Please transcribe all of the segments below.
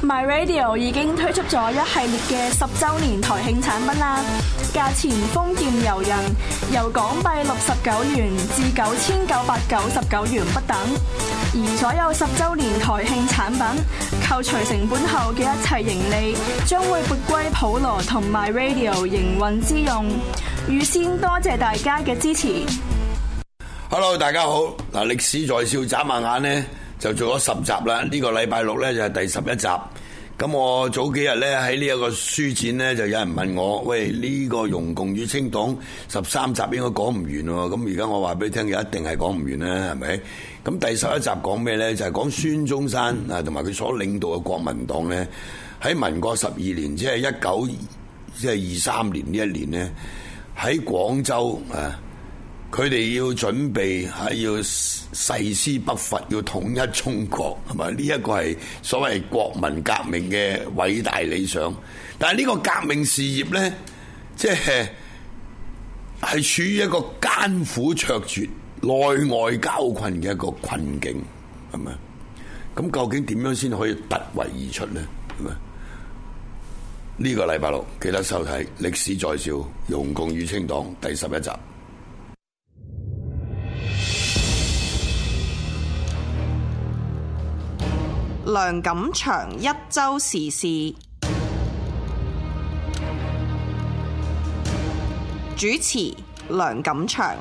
My Radio 已經推出咗一系列嘅10週年台慶產品啦，價錢豐儉由人，由港幣69元至9999元不等。而所有10週年台慶產品扣除成本後嘅一切盈利，將會撥歸普羅同 My Radio 營運之用。預先多謝大家嘅支持。 Hello， 大家好。嗱，歷史在笑眨下眼呢，就做咗10集啦。呢個禮拜六呢，就係第11集。咁我早幾日呢，喺呢一個書展呢，就有人問我：喂，呢個容共與清黨13集應該講唔完喎。咁而家我話俾你聽，一定係講唔完啦，係咪？咁第11集講咩呢？就係講孫中山啊，同埋佢所領導嘅國民黨呢，喺民國12年，即係23年呢一年呢，喺廣州啊。佢哋要準備要誓師北伐，要統一中國，係咪？呢一個係所謂國民革命嘅偉大理想。但係呢個革命事業呢，即係處於一個艱苦卓絕、內外交困嘅一個困境，係咪？咁究竟點樣先可以突圍而出呢？係咪？呢個禮拜六記得收睇《歷史在笑：容共與清黨》第11集。 梁錦祥一周時事主持，梁錦祥。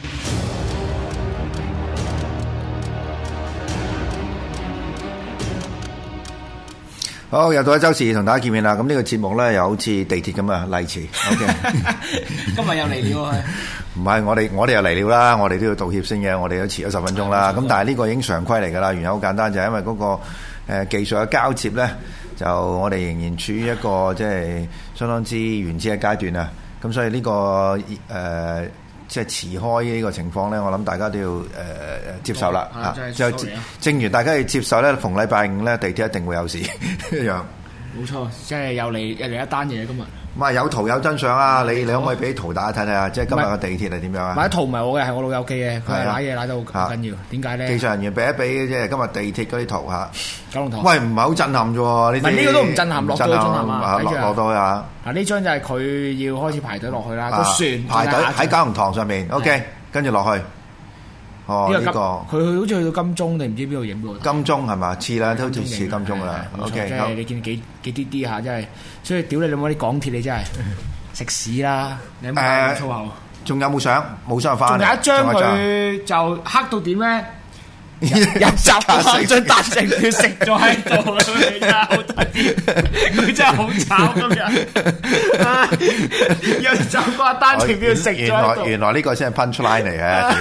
好，又到一周時同大家見面啦。咁呢個節目咧，又好似地鐵咁啊，例詞。OK， 今日又嚟了喎。 唔係，我哋又嚟了啦。我哋都要道歉先嘅，我哋都遲咗10分鐘啦。咁但係呢個已經常規嚟㗎啦。原因好簡單，就係因為嗰個技術嘅交接咧，就我哋仍然處於一個即係相當之原始嘅階段啊。咁所以呢個即係遲開呢個情況咧，我諗大家都要接受啦。啊，就正如大家要接受咧，逢禮拜五咧，地鐵一定會有事一樣。 冇錯，即係又嚟一單嘢今日。 唔係有圖有真相啊！你可唔可以俾圖大家睇睇啊？即係今日嘅地鐵係點樣啊？ 買圖唔係我嘅，係我老友記嘅，佢係攋嘢攋得好緊要。點解咧？ 技術人員俾一俾即係今日地鐵嗰啲圖嚇。 九龍塘。喂， 唔係好震撼啫喎！ 唔係呢個都唔震撼，落咗震撼啊！ 落到啊！ 嗱，呢張就係佢要開始排隊落去啦。個船排隊喺九龍塘上面 ，OK， 跟住落去。哦，呢個佢好似去到金鐘定唔知邊度影到？ 金鐘係嘛？似啦，都好似似金鐘啦。OK， 即係你見幾啲下，真係，所以屌你老母啲港鐵你真係食屎啦！你有冇講粗口？ 仲有冇相？冇相翻。 仲有一張佢就黑到點咧？入閘張達成票食咗喺度，真係好睇，佢真係好慘今日。入閘嗰單程票食咗喺度。 原來呢個先係 punchline 嚟嘅。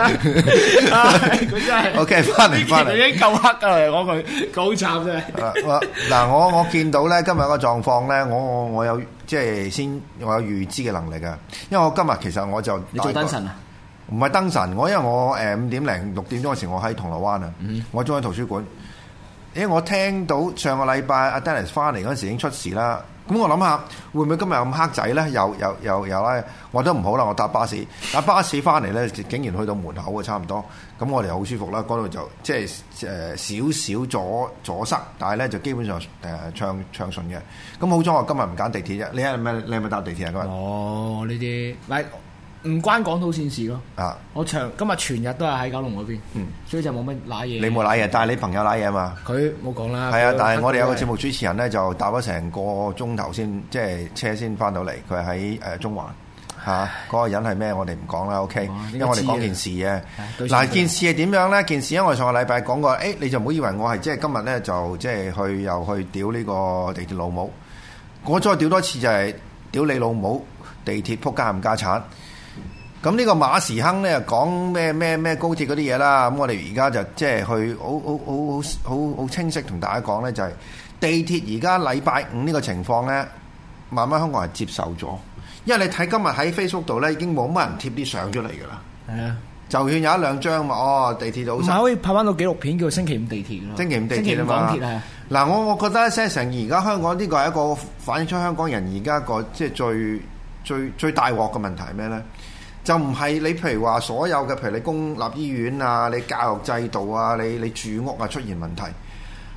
佢真係 OK， 翻嚟。 已經夠黑㗎啦，講佢好慘真係。 嗱，我見到咧今日個狀況咧，我有即係我有預知嘅能力嘅，因為我今日其實我就你做燈神啊？ 唔係燈神，因為我5點零6點鐘嗰時我喺銅鑼灣啊，我中喺圖書館。因為我聽到上個禮拜阿 Dennis 翻嚟嗰時已經出事啦，咁我諗下會唔會今日咁黑仔咧？又啦，我都唔好啦，我搭巴士翻嚟咧，竟然去到門口啊，差唔多。咁我哋好舒服啦，嗰度就即係少少阻塞，但係咧就基本上暢順嘅。咁好彩我今日唔揀地鐵啫。你係咪搭地鐵啊？今日？ 哦，呢啲唔關港島線事咯。啊！我今日全日都係喺九龍嗰邊，所以就冇乜揦嘢。 你冇揦嘢，但係你朋友揦嘢啊嘛。 佢冇講啦。 係啊，但係我哋有個節目主持人咧，就搭咗成個鐘頭先，即係車先翻到嚟。佢喺中環嚇，嗰個人係咩？我哋唔講啦。OK，因為我哋講件事嘅。嗱，件事係點樣咧？件事因為我上個禮拜講過，你就唔好以為我係即係今日咧就即係又去屌呢個地鐵老母。我再屌多次就係屌你老母，地鐵仆街冚家產。咁呢個馬時亨咧講咩高鐵嗰啲嘢啦，咁我哋而家就即係去好清晰同大家講咧，就係地鐵而家禮拜五呢個情況咧，慢慢香港人接受咗，因為你睇今日喺 Facebook 度咧已經冇乜人貼啲相出嚟㗎啦。係啊，就算有一兩張嘛，地鐵好。唔係可以拍翻到紀錄片叫星期五地鐵咯。星期五地鐵啊嘛。港鐵啊。嗱，我覺得成而家香港呢個係一個反映出香港人而家個即係最大鑊嘅問題係咩咧？就唔係你譬如話所有嘅，譬如你公立醫院啊、你教育制度啊、你住屋啊出現問題，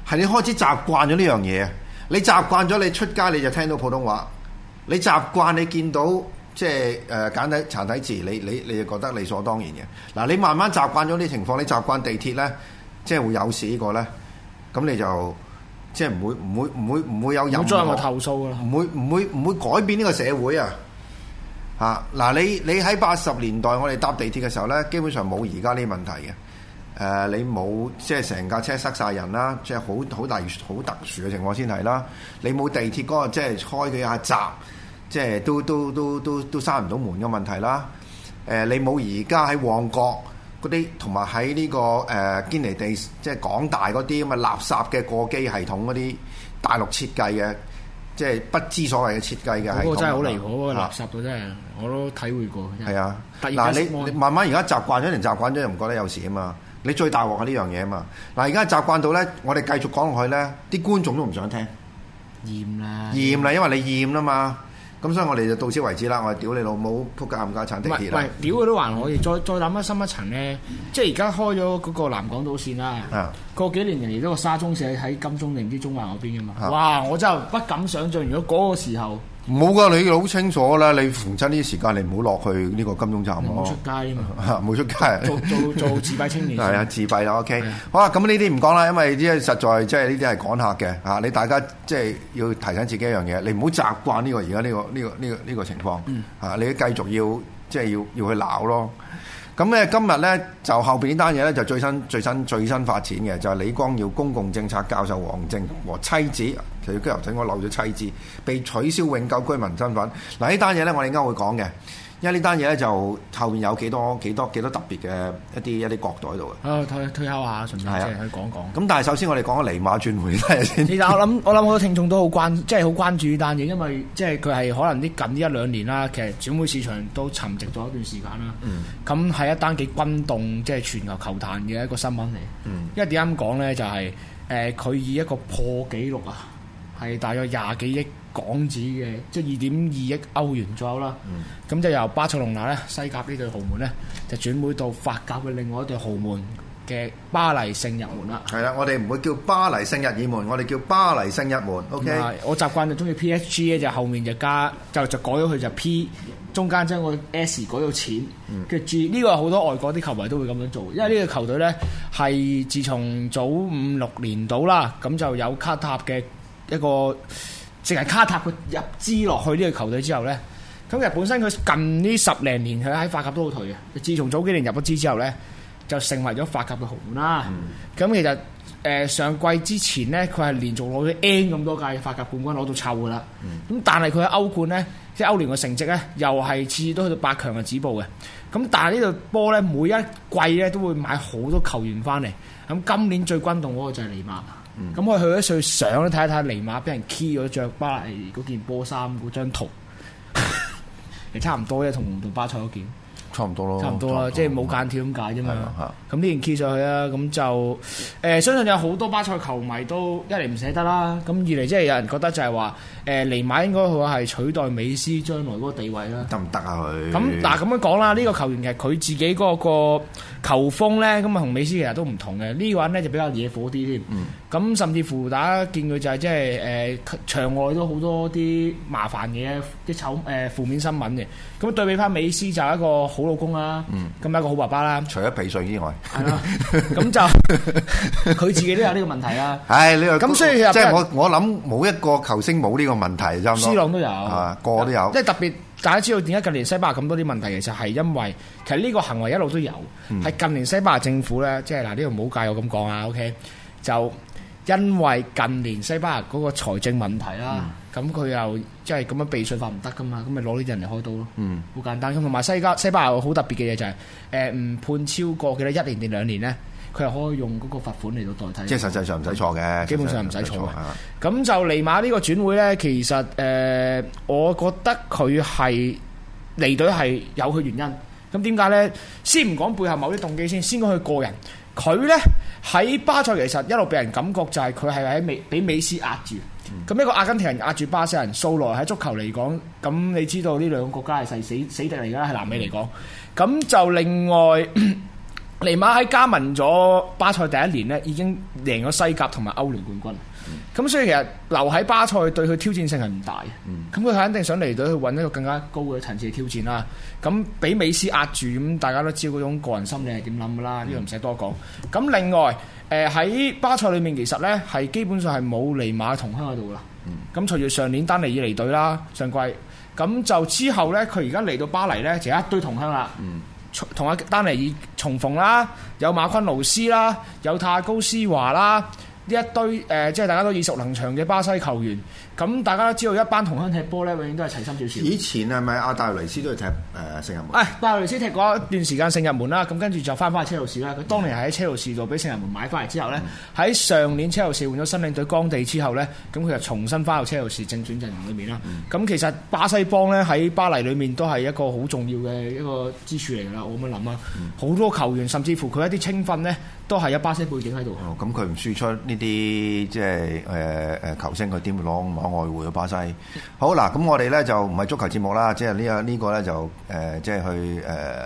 係你開始習慣咗呢樣嘢，你習慣咗你出街你就聽到普通話，你習慣你見到即係簡體字，你就覺得理所當然嘅。嗱，你慢慢習慣咗啲情況，你習慣地鐵咧，即係會有事呢個咧，咁你就即係唔會有任何再有投訴啦， 唔會改變呢個社會啊！嗱，你喺80年代我哋搭地鐵嘅時候咧，基本上冇而家呢啲問題嘅。你冇即係成架車塞晒人啦，即係好特殊嘅情況先係啦。你冇地鐵嗰個即係開幾下閘，即係都閂唔到門嘅問題啦。你冇而家喺旺角嗰啲，同埋喺呢個堅尼地即係港大嗰啲咁嘅垃圾嘅過機系統嗰啲大陸設計嘅。即係不知所謂嘅設計嘅， 嗰個真係好離譜，嗰個垃圾到真係我都體會過。 係啊，嗱你慢慢而家習慣咗，連習慣咗又唔覺得有事啊嘛。你最大鑊係呢樣嘢啊嘛。嗱而家習慣到咧，我哋繼續講落去咧，啲觀眾都唔想聽。厭啦，因為你厭啦嘛。咁所以我哋就到此為止啦。我哋屌你老母，撲街冚家鏟地鐵啦。 屌佢都還可以，再諗深一層咧，即係而家開咗嗰個南港島線啦。過幾年人哋都個沙中線喺金鐘定唔知中環嗰邊噶嘛。哇！我真係不敢想像，如果嗰個時候冇噶，你好清楚啦。你逢親呢啲時間，你唔好落去呢個金鐘站咯。 冇出街啊嘛， 冇出街。 做自閉青年。 係啊，自閉啦。OK，好啦，咁呢啲唔講啦，因為即係實在即係呢啲係趕客嘅嚇。你大家即係要提醒自己一樣嘢，你唔好習慣呢個而家呢個情況嚇。你繼續要即係要去鬧咯。咁咧今日咧就後邊呢單嘢咧就最新發展嘅就係李光耀公共政策教授黃正和妻子，其實頭先我漏咗妻子被取消永久居民身份。嗱呢單嘢咧我哋應該會講嘅，因為呢單嘢咧就後邊有幾多特別嘅一啲角度喺度嘅。 推敲下，順便即係去講講。 咁但係首先我哋講尼馬轉會先。 其實我諗好多聽眾都好關注呢單嘢，因為即係佢係可能近呢1-2年啦，其實轉會市場都沉寂咗一段時間啦。咁係一單幾轟動，即係全球球壇嘅一個新聞嚟。因為點解咁講咧？就係佢以一個破紀錄啊，係大約20幾億港紙嘅，即係2.2億歐元左右啦。咁就由巴塞隆拿咧西甲呢隊豪門咧，就轉會到法甲嘅另外一隊豪門嘅巴黎聖日門啦。係啦，我哋唔會叫巴黎聖日耳門，我哋叫巴黎聖日門。OK， 我習慣就中意 PSG 咧，就後面就加就改咗佢就 P， 中間將個 S 改到錢，跟住 G。呢個好多外國啲球迷都會咁樣做，因為呢個球隊咧係自從早5-6年到啦，咁就有卡塔嘅一個。淨係卡塔佢入資落去呢個球隊之後咧，咁其實本身佢近呢10零年佢喺法甲都好頹嘅。自從早幾年入咗資之後咧，就成為咗法甲嘅豪門啦。咁其實上季之前咧，佢係連續攞咗 N 咁多屆法甲冠軍攞到臭噶啦。咁但係佢喺歐冠咧，即係歐聯嘅成績咧，又係次次都去到8強嘅止步嘅。咁但係呢度波咧，每一季咧都會買好多球員翻嚟。咁今年最轟動嗰個就係尼馬。咁我去咗上相咧睇一睇尼馬俾人 key 咗着巴黎嗰件波衫嗰張圖，其實差唔多啫，同巴塞嗰件差唔多咯， 即係冇間條咁解啫嘛。咁呢件 key 上去啦，咁就相信有好多巴塞球迷都一嚟唔捨得啦，咁二嚟即係有人覺得就係話尼馬應該佢係取代美斯將來嗰個地位啦。得唔得啊佢？咁嗱咁樣講啦，呢個球員其實佢自己嗰個球風咧，咁啊同美斯其實都唔同嘅。呢個人咧就比較野火啲添。咁甚至乎大家見佢就係即係場外都好多啲麻煩嘅啲負面新聞嘅。咁對比翻美斯就係一個好老公啦，咁一個好爸爸啦。除咗避稅之外，係啦，咁就佢自己都有呢個問題啦。係呢個咁，所以即係我諗冇一個球星冇呢個問題，差唔多。C 朗都有，個個都有。即係特別大家知道點解近年西班牙咁多啲問題，其實係因為其實呢個行為一路都有，係近年西班牙政府咧，即係嗱呢度唔好介我咁講啊 ，OK？ 就因為近年西班牙嗰個財政問題啦，咁佢又即係咁樣避稅法唔得噶嘛，咁咪攞呢啲人嚟開刀咯，好簡單。咁同埋西班牙好特別嘅嘢就係唔判超過幾多1年定2年咧，佢係可以用嗰個罰款嚟到代替。即係實際上唔使錯嘅，基本上唔使錯嘅。咁就尼馬呢個轉會咧，其實我覺得佢係離隊係有佢原因。咁點解咧？先唔講背後某啲動機先講佢個人。佢咧喺巴塞其實一路俾人感覺就係佢係喺俾美斯壓住。咁一個阿根廷人壓住巴西人，素來喺足球嚟講，咁你知道呢兩個國家係死敵嚟㗎，喺南美嚟講。咁就另外尼馬喺加盟咗巴塞第一年呢，已經贏咗西甲同埋歐聯冠軍。咁所以其實留喺巴塞對佢挑戰性係唔大嘅。咁佢肯定想離隊去揾一個更加高嘅層次嘅挑戰啦。咁俾美斯壓住，咁大家都知嗰種個人心理係點諗噶啦，呢個唔使多講。咁另外喺巴塞裏面其實呢係基本上係冇尼馬同鄉喺度啦。咁隨住上年丹尼爾離隊啦，上季咁就之後呢，佢而家嚟到巴黎呢，就有一堆同鄉啦。同阿丹尼爾重逢啦，有馬昆勞斯啦，有泰高斯華啦，呢一堆即係大家都耳熟能詳嘅巴西球員。咁大家都知道一班同鄉踢波咧，永遠都係齊心少少。 以前係咪阿戴雷斯都係踢聖日門？ 戴雷斯踢過一段時間聖日門啦，咁跟住就翻去車路士啦。佢當年係喺車路士度俾聖日門買翻嚟之後咧，喺上年車路士換咗新領隊干地之後咧，咁佢就重新翻到車路士正選陣容裏面啦。咁其實巴西幫咧喺巴黎裏面都係一個好重要嘅一個支柱嚟㗎啦。我咁樣諗啊，好多球員甚至乎佢一啲青訓咧都係有巴西背景喺度。 咁佢唔輸出呢啲即係球星，佢點會攞外匯嘅巴西？好嗱，咁我哋咧就唔係足球節目啦，即係呢個咧就即係去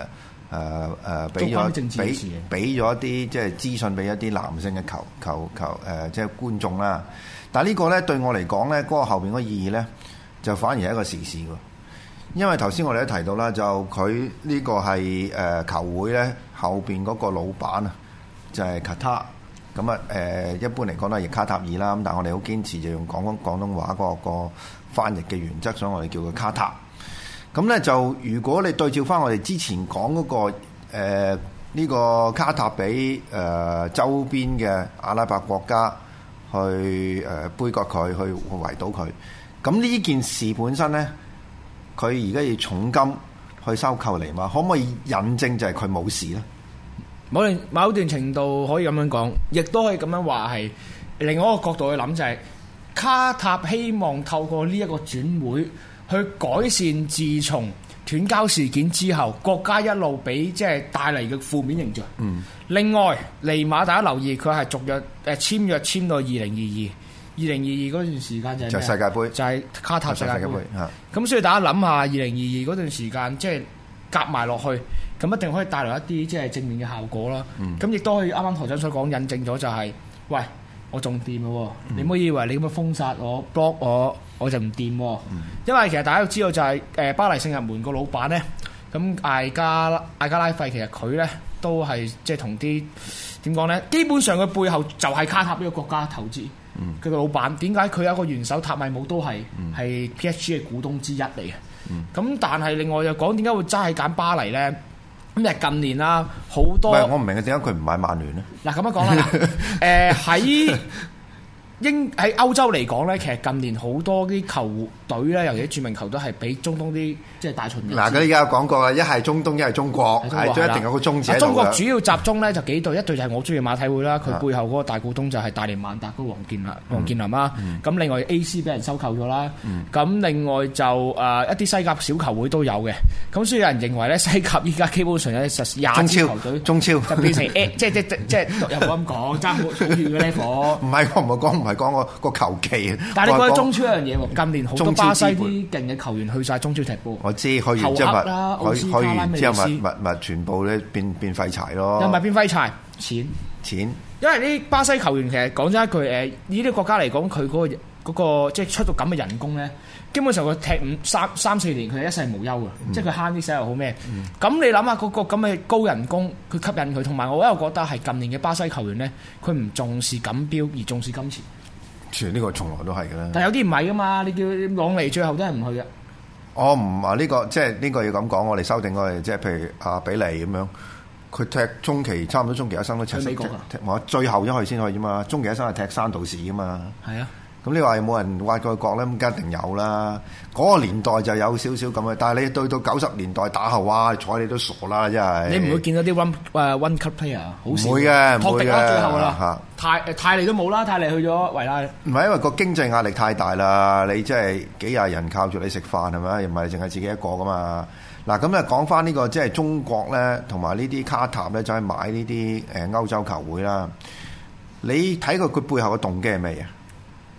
俾咗一啲即係資訊俾一啲男性嘅球即係觀眾啦。但係呢個咧對我嚟講咧，嗰個後邊嗰個意義咧就反而係一個時事喎。因為頭先我哋都提到啦，就佢呢個係球會咧後邊嗰個老闆啊，就係卡塔。咁啊一般嚟講都係卡塔爾啦，咁但係我哋好堅持就用廣東話個翻譯嘅原則，所以我哋叫佢卡塔。咁咧就如果你對照翻我哋之前講嗰個呢個卡塔俾周邊嘅阿拉伯國家去杯葛佢，去圍堵佢，咁呢件事本身咧，佢而家要重金去收購尼馬，可唔可以引證就係佢冇事咧？ 某段程度可以咁樣講，亦都可以咁樣話係另外一個角度去諗，就係卡塔希望透過呢一個轉會去改善自從斷交事件之後國家一路俾即係帶嚟嘅負面形象。另外尼馬大家留意，佢係續約簽約簽到2022嗰段時間就係世界盃， 就係卡塔世界盃。咁所以大家諗下2022嗰段時間即係夾埋落去，咁一定可以帶來一啲即係正面嘅效果啦。咁亦都可以啱啱台長所講印證咗就係，喂，我仲掂咯，你唔好以為你咁樣封殺我 block 我就唔掂。因為其實大家都知道就係巴黎聖日門個老闆咧，咁艾加拉費其實佢咧都係即係同啲點講咧，基本上佢背後就係卡塔呢個國家投資。佢個老闆點解佢有一個元首塔米姆都係 PSG 嘅股東之一嚟嘅？咁但係另外又講點解會齋係揀巴黎咧？咁誒近年啦，好多我唔明嘅點解佢唔買曼聯咧？ 嗱咁樣講啦，喺歐洲嚟講咧，其實近年好多啲球隊咧，尤其著名球隊係俾中東啲即係大秦。 嗱，佢而家有講過啦，一係中東，一係中國，係都一定有個中字喺度嘅。 中國主要集中咧就幾隊，一隊就係我中意馬體會啦，佢背後嗰個大股東就係大連萬達嗰個王健林啦。咁另外 AC 俾人收購咗啦。咁另外就一啲西甲小球會都有嘅。咁所以有人認為咧，西甲依家基本上有20支球隊， 中超就變成即係又冇咁講，爭好遠嘅 level。 唔係我唔係講個球技。 但係你覺得中超一樣嘢喎？近年好多巴西啲勁嘅球員去晒中超踢波。 我知去完之後咪全部咧變廢柴咯。 又唔係變廢柴，錢。因為啲巴西球員其實講真一句呢啲國家嚟講，佢嗰個即係出到咁嘅人工咧，基本上佢踢三四年，佢係一世無憂嘅，即係佢慳啲使又好咩？咁你諗下嗰個咁嘅高人工，佢吸引佢，同埋我又覺得係近年嘅巴西球員咧，佢唔重視錦標而重視金錢。 全呢個從來都係嘅啦。 但有啲唔係噶嘛，你叫朗尼最後都係唔去嘅。 我唔話呢個，即係呢個要咁講，我哋修訂我哋即係譬如阿比利咁樣，佢踢中期差唔多中期一生都踢美國踢最後一去先去啫嘛，中期一生係踢山道士噶嘛。係啊。咁你話有冇人挖過角咧？咁一定有啦。嗰個年代就有少少咁嘅，但係你對到90年代打後，哇！睬你都傻啦，真係。你唔會見到啲one cut player，好少。唔會嘅，唔會嘅。最後啦，泰利都冇啦，泰利去咗維拉。唔係因為個經濟壓力太大啦，你即係幾廿人靠住你食飯係咪？又唔係淨係自己一個噶嘛。嗱咁啊，講翻呢個即係中國咧，同埋呢啲卡塔咧，就係買呢啲歐洲球會啦。你睇佢背後嘅動機係咩嘢？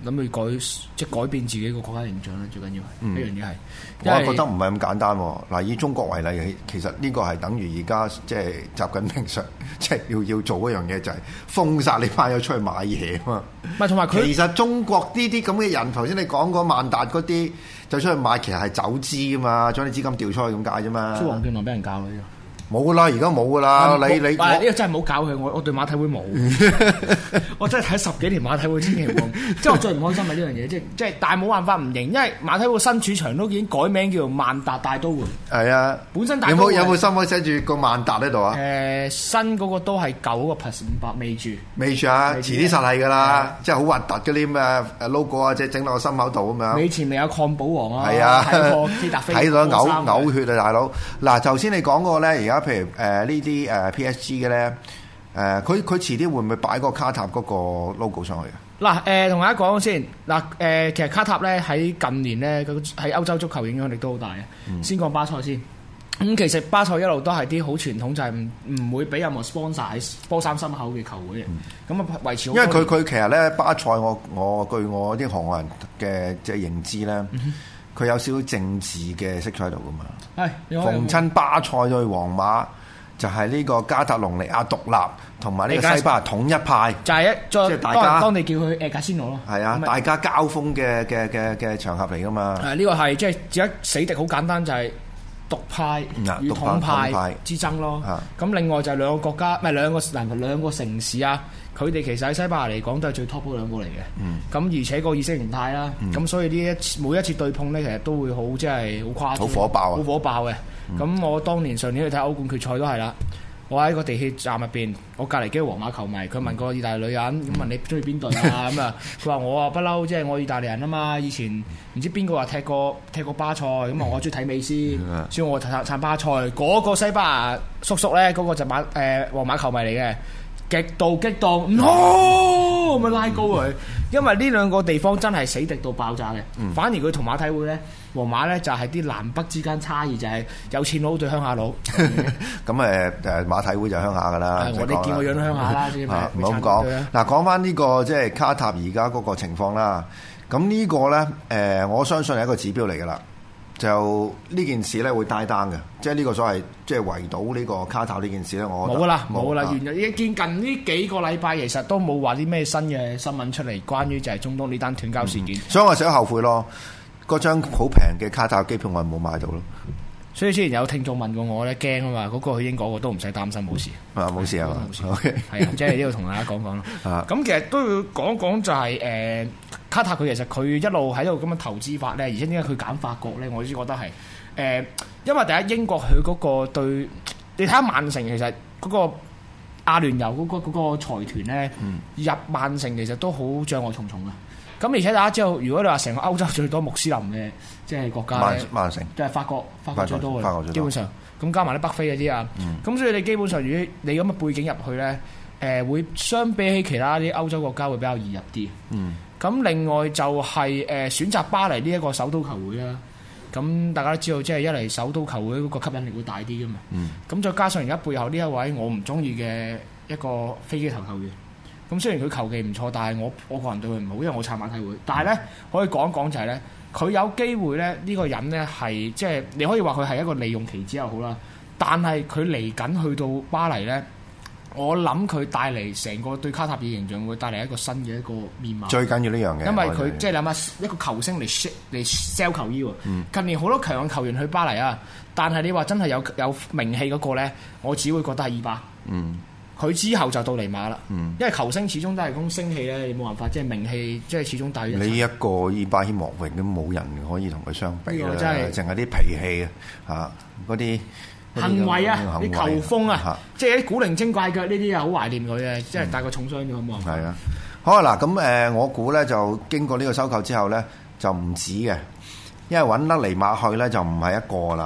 諗去改變自己個國家形象咧，最緊要係呢樣嘢係。 我覺得唔係咁簡單喎。嗱，以中國為例，其實呢個係等於而家即係習近平上即係要做嗰樣嘢，就係封殺你班友出去買嘢啊嘛。 唔係同埋佢其實中國呢啲咁嘅人，頭先你講過萬達嗰啲就出去買，其實係走資啊嘛，將啲資金調出去咁解啫嘛。 朱黃健來俾人教嘅。 冇噶啦，而家冇噶啦。你呢個真係唔好搞佢，我對馬體會冇。我真係睇10幾年馬體會，千祈唔好。即係我最唔開心係呢樣嘢，即係但係冇辦法唔認，因為馬體會新主場都已經改名叫做萬達大都會。係啊， 本身大都會有冇新位寫住個萬達喺度啊？ 新嗰個都係9個+500未住。 未住啊，遲啲實係㗎啦，即係好核突嗰啲咩 logo 啊，即係整落個心口度咁樣。 尾前未有漢堡王啊， 係啊， 睇到嘔血啊，大佬。嗱，頭先你講過咧，而家譬如呢啲PSG 嘅咧，佢遲啲會唔會擺個卡塔嗰個 logo 上去啊？ 嗱，同大家講先，其實卡塔咧喺近年咧，喺歐洲足球影響力都好大嘅。先講巴塞先，咁其實巴塞一路都係啲好傳統，就係唔會俾任何 sponsor 喺波衫心口嘅球會嘅。咁啊維持好。因為佢其實咧巴塞，我據我啲行外人嘅即係認知咧。佢有少少政治嘅色彩喺度噶嘛？係，逢親巴塞對皇馬就係呢個加塔隆尼亞獨立，同埋呢個西班牙統一派， 就係即係大家當地叫佢格仙奴咯。 係啊，大家交鋒嘅場合嚟噶嘛？ 呢個係即係而家死敵好簡單，就係獨派與統派之爭咯。咁另外就係兩個國家，唔係兩個城市啊。佢哋其實喺西班牙嚟講都係最 top 嗰兩個嚟嘅，咁而且個意識形態啦，咁所以每一次對碰咧，其實都會好即係好誇張， 好火爆啊， 好火爆嘅。咁我當年上年去睇歐冠決賽都係啦，我喺個地鐵站入邊，我隔離幾個皇馬球迷，佢問個意大利女人，咁問你中意邊隊啊？咁啊，佢話我啊不嬲，即係我意大利人啊嘛，以前唔知邊個話踢過巴塞，咁啊我中意睇美斯，所以我撐巴塞。嗰個西班牙叔叔咧，嗰個就皇馬球迷嚟嘅。極度激動，咪拉高佢，因為呢兩個地方真係死敵到爆炸嘅。反而佢同馬體會咧，皇馬咧就係啲南北之間差異，就係有錢佬對鄉下佬。 咁馬體會就鄉下噶啦。 我哋見我樣都鄉下啦， 唔好咁講。嗱，講翻呢個即係卡塔而家嗰個情況啦。咁呢個咧，我相信係一個指標嚟噶啦。就呢件事咧會帶單嘅，即係呢個所謂即係圍堵呢個卡塔呢件事咧，我冇啦，原來已經近呢幾個禮拜，其實都冇話啲咩新嘅新聞出嚟，關於就係中東呢單斷交事件。 所以我成日後悔咯，嗰張好平嘅卡塔機票我係冇買到咯。 所以之前有聽眾問過我咧，驚啊嘛，嗰個去英國我都唔使擔心，冇事。 冇事啊， 冇事。係啊，即係呢度同大家講講咯。咁其實都要講講就係卡塔佢其實佢一路喺度咁樣投資法咧，而且點解佢揀法國咧？我先覺得係因為第一英國佢嗰個對你睇下曼城其實嗰個阿聯酋嗰個財團咧入曼城其實都好障礙重重嘅。咁而且大家知道，如果你話成個歐洲最多穆斯林嘅即係國家咧， 曼城就係法國最多嘅，基本上咁加埋啲北非嗰啲啊，咁所以你基本上如果你咁嘅背景入去咧，會相比起其他啲歐洲國家會比較易入啲。咁另外就係選擇巴黎呢一個首都球會啦。咁大家都知道，即係一嚟首都球會嗰個吸引力會大啲噶嘛。咁再加上而家背後呢一位我唔中意嘅一個飛機頭球員。咁雖然佢球技唔錯，但係我個人對佢唔好，因為我撐馬體會。但係咧，可以講一講就係咧，佢有機會咧，呢個人咧係即係你可以話佢係一個利用棋子又好啦。但係佢嚟緊去到巴黎咧，我諗佢帶嚟成個對卡塔爾形象會帶嚟一個新嘅一個面貌。最緊要呢樣嘅，因為佢即係諗下一個球星嚟 sell 球衣喎。近年好多強嘅球員去巴黎啊，但係你話真係有名氣嗰個咧，我只會覺得係伊巴。佢之後就到尼馬啦，因為球星始終都係咁聲氣咧，你冇辦法，即係名氣即係始終大於。你一個伊巴希莫榮都冇人可以同佢相比啦，淨係啲脾氣啊，嗰啲行為啊，啲球風啊，即係啲古靈精怪腳呢啲啊，好懷念佢嘅，即係大個重傷咗冇辦法。係啊，好啊嗱，咁我估咧就經過呢個收購之後咧就唔止嘅，因為揾得尼馬去咧就唔係一個啦。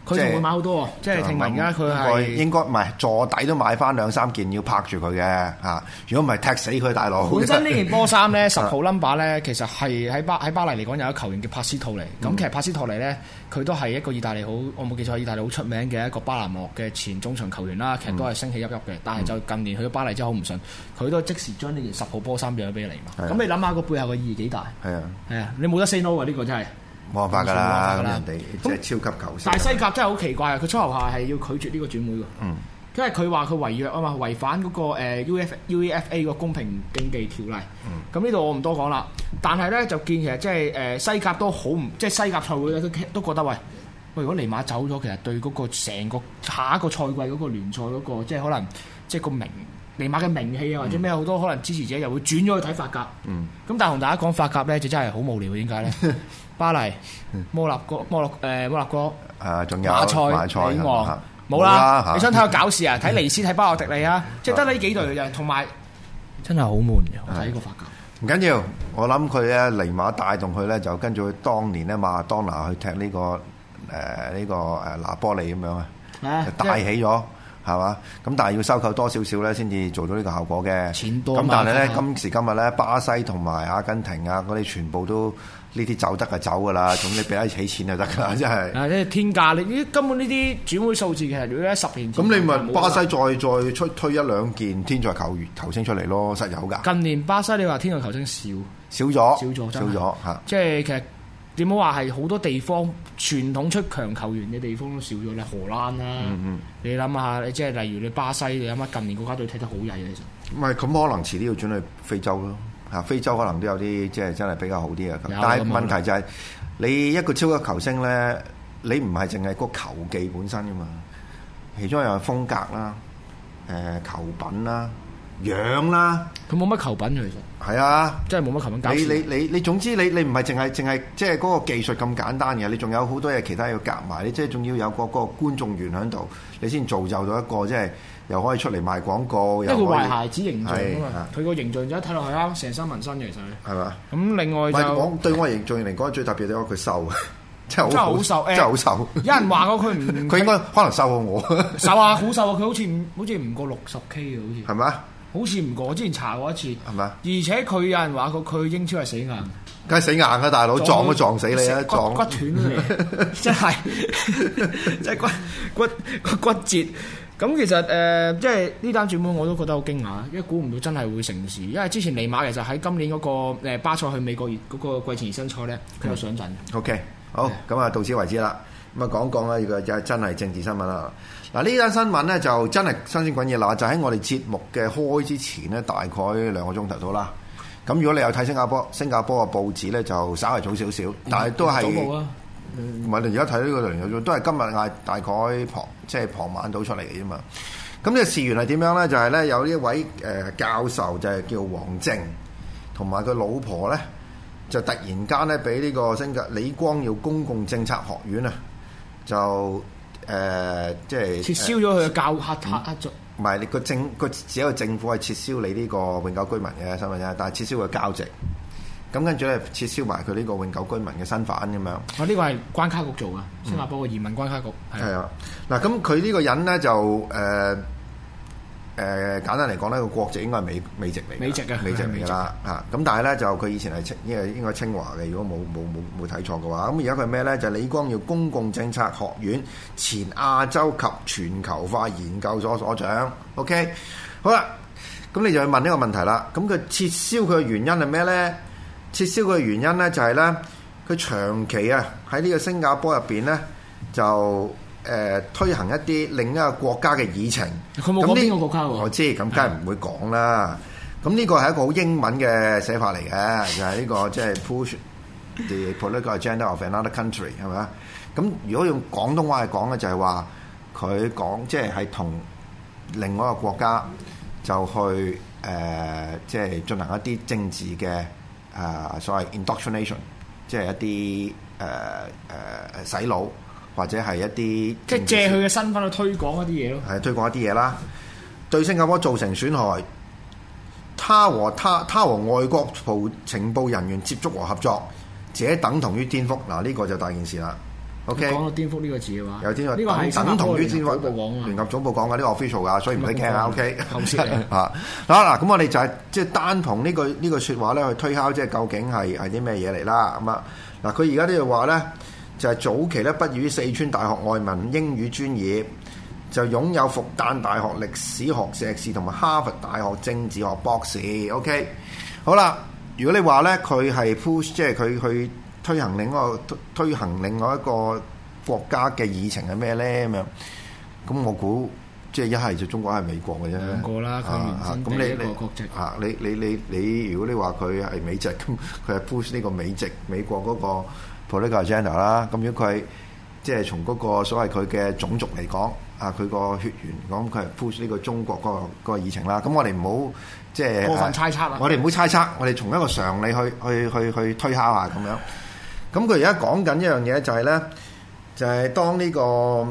佢仲會買好多喎，即係聽聞而家佢係應該唔係坐底都買翻2-3件要拍住佢嘅嚇。如果唔係踢死佢大佬。 本身呢件波衫咧10號 number 咧，其實係喺巴黎嚟講有一個球員叫帕斯圖尼。咁其實帕斯圖尼咧，佢都係一個意大利好，我冇記錯，意大利好出名嘅一個巴拿莫嘅前中場球員啦。其實都係升起鬱鬱嘅，但係就近年去咗巴黎之後好唔順，佢都即時將呢件10號波衫讓咗俾尼馬。咁你諗下個背後嘅意義幾大？係啊，你冇得 say no 啊！呢個真係。 冇辦法㗎啦，人哋即係超級球星。 但係西甲真係好奇怪啊！佢初頭下係要拒絕呢個轉會㗎，因為佢話佢違約啊嘛，違反嗰個UEFA 個公平競技條例。咁呢度我唔多講啦。但係咧就見其實即係西甲都好唔即係西甲賽會咧都覺得喂，如果尼馬走咗，其實對嗰個成個下一個賽季嗰個聯賽嗰個即係可能即係個尼馬嘅名氣啊，或者咩好多可能支持者又會轉咗去睇法甲。咁但係同大家講法甲咧就真係好無聊，點解咧？巴黎、摩納哥，仲有馬賽、里昂，冇啦！你想睇個搞事啊？睇尼斯、睇巴洛迪利啊，即係得呢幾隊嘅啫。同埋真係好悶嘅，我睇呢個法甲。 唔緊要，我諗佢咧尼馬帶動佢咧，就跟住佢當年咧馬當拿去踢呢個拿波利咁樣啊，帶起咗。係嘛？咁但係要收購多少少咧，先至做到呢個效果嘅。 錢多咁但係咧，今時今日咧，巴西同埋阿根廷啊，嗰啲全部都呢啲走得就走㗎啦。咁你俾得起錢就得㗎啦，真係。即係天價！你根本呢啲轉會數字其實如果喺10年前， 咁你咪巴西再推1-2件天才球星出嚟咯，實有㗎。 近年巴西你話天才球星少咗嚇， 即係其實。點好話係好多地方傳統出強球員嘅地方都少咗咧，荷蘭啦，你諗下，你即係例如你巴西，你諗下近年國家隊踢得好曳嘅其實。唔係咁可能遲啲要轉去非洲咯，嚇非洲可能都有啲即係真係比較好啲嘅。但係問題就係你一個超級球星咧，你唔係淨係個球技本身噶嘛，其中有風格啦、球品啦、樣啦， 佢冇乜球品嘅其實。 係啊， 真係冇乜球品。 你總之你唔係淨係即係嗰個技術咁簡單嘅，你仲有好多嘢其他要夾埋，你即係仲要有個觀眾緣喺度，你先造就到一個即係又可以出嚟賣廣告， 一個壞孩子形象啊嘛。佢個形象就一睇落去啊，成身紋身嘅其實係嘛。咁另外就對我形象嚟講最特別嘅係佢瘦，真係好瘦， 真係好瘦。 有人話過佢唔， 佢應該可能瘦過我。 瘦啊，好瘦啊！佢好似唔過60K 啊，好似。 係咪？好似唔過，我之前查過一次， 係咪？ 而且佢有人話佢英超係死硬， 梗係死硬㗎，大佬撞都撞死你啊！ 撞骨斷嚟，真係真係骨折。咁其實即係呢單轉會我都覺得好驚訝，因為估唔到真係會成事。因為之前尼馬其實喺今年嗰個巴塞去美國嗰個季前熱身賽咧，佢有上陣。 OK， 好，咁啊到此為止啦。咁啊講啦，呢個真係政治新聞啦。嗱呢單新聞咧就真係新鮮滾熱辣，就喺我哋節目嘅開之前呢，大概2個鐘頭到啦。咁如果你有睇新加坡嘅報紙咧，就稍為早少少，但係都係早報啊。唔係你而家睇呢個聯合都係今日嗌大概傍晚到出嚟嘅啫嘛。咁呢個事源係點樣咧？就係咧有呢一位教授就係叫黃正，同埋佢老婆咧就突然間咧俾呢個李光耀公共政策學院啊就。即係撤銷咗佢嘅教黑咗， 唔係你只有政府係撤銷你呢個永久居民嘅身份啫，但係撤銷佢教籍，咁跟住咧撤銷埋佢呢個永久居民嘅身份咁樣。 呢個係關卡局做嘅，新加坡嘅移民關卡局。 係啊，嗱咁佢呢個人咧就簡單嚟講咧，個國籍應該係美籍嚟，美籍嚟㗎啦嚇。咁但係咧就佢以前係應該清華嘅，如果冇睇錯嘅話。咁而家佢係咩咧？就係李光耀公共政策學院前亞洲及全球化研究所所長。OK， 好啦，咁你就去問呢個問題啦。咁佢撤銷佢嘅原因係咩咧？撤銷佢嘅原因咧就係咧，佢長期啊喺呢個新加坡入邊咧就。推行一啲另一個國家嘅議程， 佢冇講邊個國家喎？ 我知，咁梗係唔會講啦。咁呢個係一個好英文嘅寫法嚟嘅，就係呢個即係 push the political agenda of another country 係咪啊？咁如果用廣東話嚟講咧，就係話佢講即係同另外一個國家就去即係進行一啲政治嘅所謂 indoctrination， 即係一啲洗腦。或者係一啲即係借佢嘅身份去推廣一啲嘢咯， 係推廣一啲嘢啦，對新加坡造成損害。他和外國情報人員接觸和合作，這等同於顛覆。嗱，呢個就大件事啦。 OK， 講到顛覆呢個字嘅話， 有顛覆， 呢個係等同於聯合早報講啊， 聯合早報講嘅呢個 official 㗎，所以唔使驚啊。OK， 後説嚟啊嗱，咁我哋就係即係單憑呢個説話咧去推敲，即係究竟係啲咩嘢嚟啦。咁啊嗱，佢而家呢度話咧就係早期咧畢業於四川大學外文英語專業。就擁有復旦大學歷史學碩士同埋哈佛大學政治學博士。OK， 好啦，如果你話咧佢係 push， 即係佢去推行另外一個國家嘅議程係咩咧咁樣？咁我估即係一係就中國，一係美國嘅啫。 兩個啦，佢原先第一個國籍。 你如果你話佢係美籍，咁佢係 push 呢個美國嗰個 political agenda 啦。咁如果佢係即係從嗰個所謂佢嘅種族嚟講。佢個血緣講佢係 push 呢個中國嗰個議程啦，咁我哋唔好即係過分猜測啦。 我哋唔好猜測，我哋從一個常理去推敲下咁樣。咁佢而家講緊一樣嘢就係咧，就係當呢個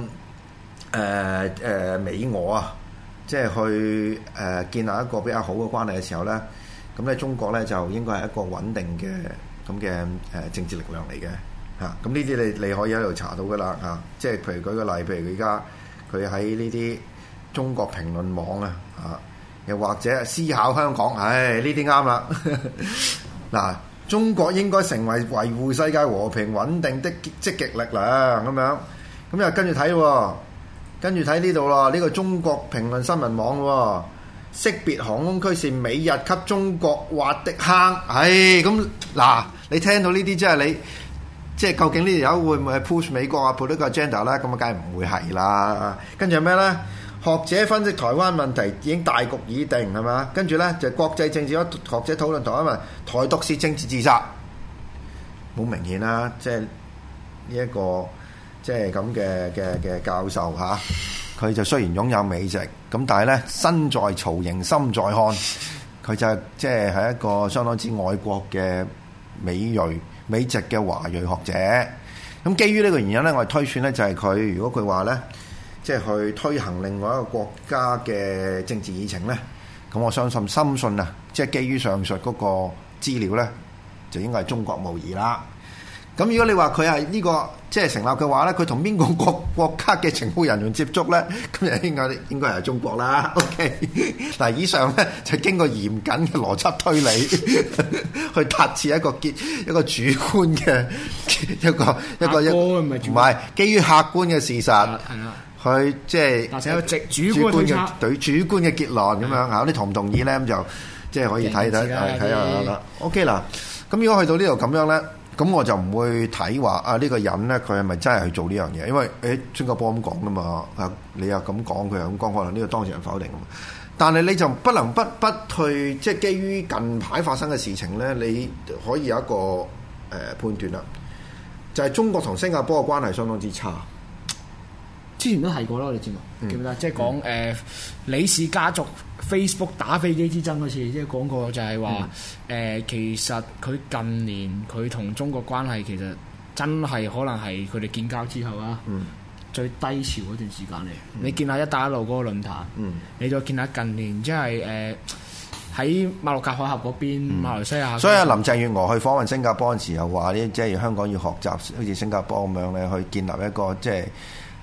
美俄啊，即係去建立一個比較好嘅關係嘅時候咧，咁咧中國咧就應該係一個穩定嘅咁嘅政治力量嚟嘅嚇。咁呢啲你可以喺度查到噶啦嚇，即係譬如舉個例，譬如佢而家。佢喺呢啲中國評論網啊，又或者思考香港，呢啲啱啦。嗱，中國應該成為維護世界和平穩定的積極力量咁樣。咁又跟住睇呢度咯，呢個中國評論新聞網喎，識別航空區是美日給中國挖的坑。咁嗱，你聽到呢啲即係你。即係究竟呢條友會唔會係 push 美國啊 political agenda 咧？咁啊，梗係唔會係啦。跟住係咩咧？學者分析台灣問題已經大局已定係嘛？跟住咧就國際政治學者討論台灣問題，台獨是政治自殺，好明顯啦。即係呢一個即係咁嘅教授嚇，佢就雖然擁有美籍，咁但係咧身在曹營心在漢，佢就即係一個相當之愛國嘅美籍嘅華裔學者。咁基於呢個原因咧，我哋推算咧就係佢如果佢話咧，即係去推行另外一個國家嘅政治議程咧，咁我深信啊，即係基於上述嗰個資料咧，就應該係中國無疑啦。咁如果你話佢係呢個即係成立嘅話咧，佢同邊個國家嘅情報人員接觸咧？咁就應該係中國啦。OK， 嗱，以上咧就經過嚴謹嘅邏輯推理去達至一個主觀嘅一個唔係基於客觀嘅事實，去即係達成一個主觀嘅結論咁樣嚇。你同唔同意咧？咁就即係可以睇下啦。OK 嗱，咁如果去到呢度咁樣咧。咁我就唔會睇話呢個人咧，佢係咪真係去做呢樣嘢？因為新加坡咁講噶嘛，你又咁講，佢又咁講，可能呢個當事人否定。但係你就不能不去，即係基於近排發生嘅事情咧，你可以有一個判斷啦，就係中國同新加坡嘅關係相當之差。 之前都提過啦，我哋節目記唔記得？即係講李氏家族 Facebook 打飛機之爭嗰次，即係講過就係話其實佢近年佢同中國關係其實真係可能係佢哋建交之後啊，最低潮嗰段時間嚟。你見下一帶一路嗰個論壇，你再見下近年即係喺馬六甲海峽嗰邊，馬來西亞。 所以林鄭月娥去訪問新加坡嗰陣時候話呢，即係香港要學習好似新加坡咁樣咧，去建立一個即係。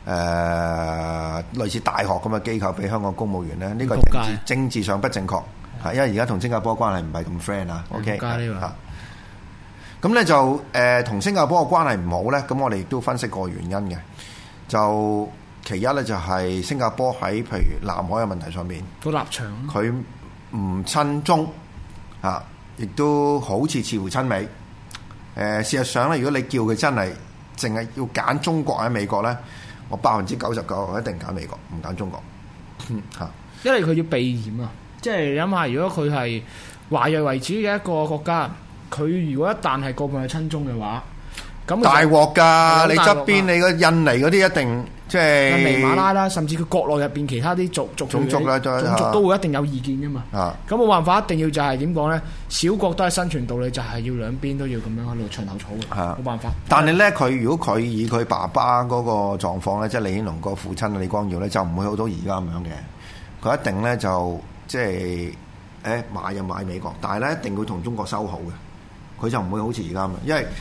類似大學咁嘅機構俾香港公務員咧，呢個政治上不正確，係因為而家同新加坡關係唔係咁 friend 啊。OK，咁咧就同新加坡嘅關係唔好咧，咁我哋亦都分析過原因嘅。就其一咧就係新加坡喺譬如南海嘅問題上面個立場， 佢唔親中啊，亦都好似乎親美。事實上咧，如果你叫佢真係淨係要揀中國喺美國咧，我99%一定揀美國，唔揀中國。 因為佢要避嫌啊，即係諗下，如果佢係華裔為主嘅一個國家，佢如果一旦係過半係親中嘅話，咁大鑊㗎！你側邊你個印尼嗰啲一定即係印尼馬拉啦，甚至佢國內入邊其他啲種族都會一定有意見㗎嘛。咁冇辦法，一定要就係點講咧？小國都係生存道理，就係要兩邊都要咁樣喺度牆頭草嘅，冇辦法。 但係咧，如果佢以佢爸爸嗰個狀況咧，即係李顯龍個父親李光耀咧，就唔會好到而家咁樣嘅。佢一定咧就即係買就買美國，但係咧一定會同中國修好嘅。佢就唔會好似而家咁，因為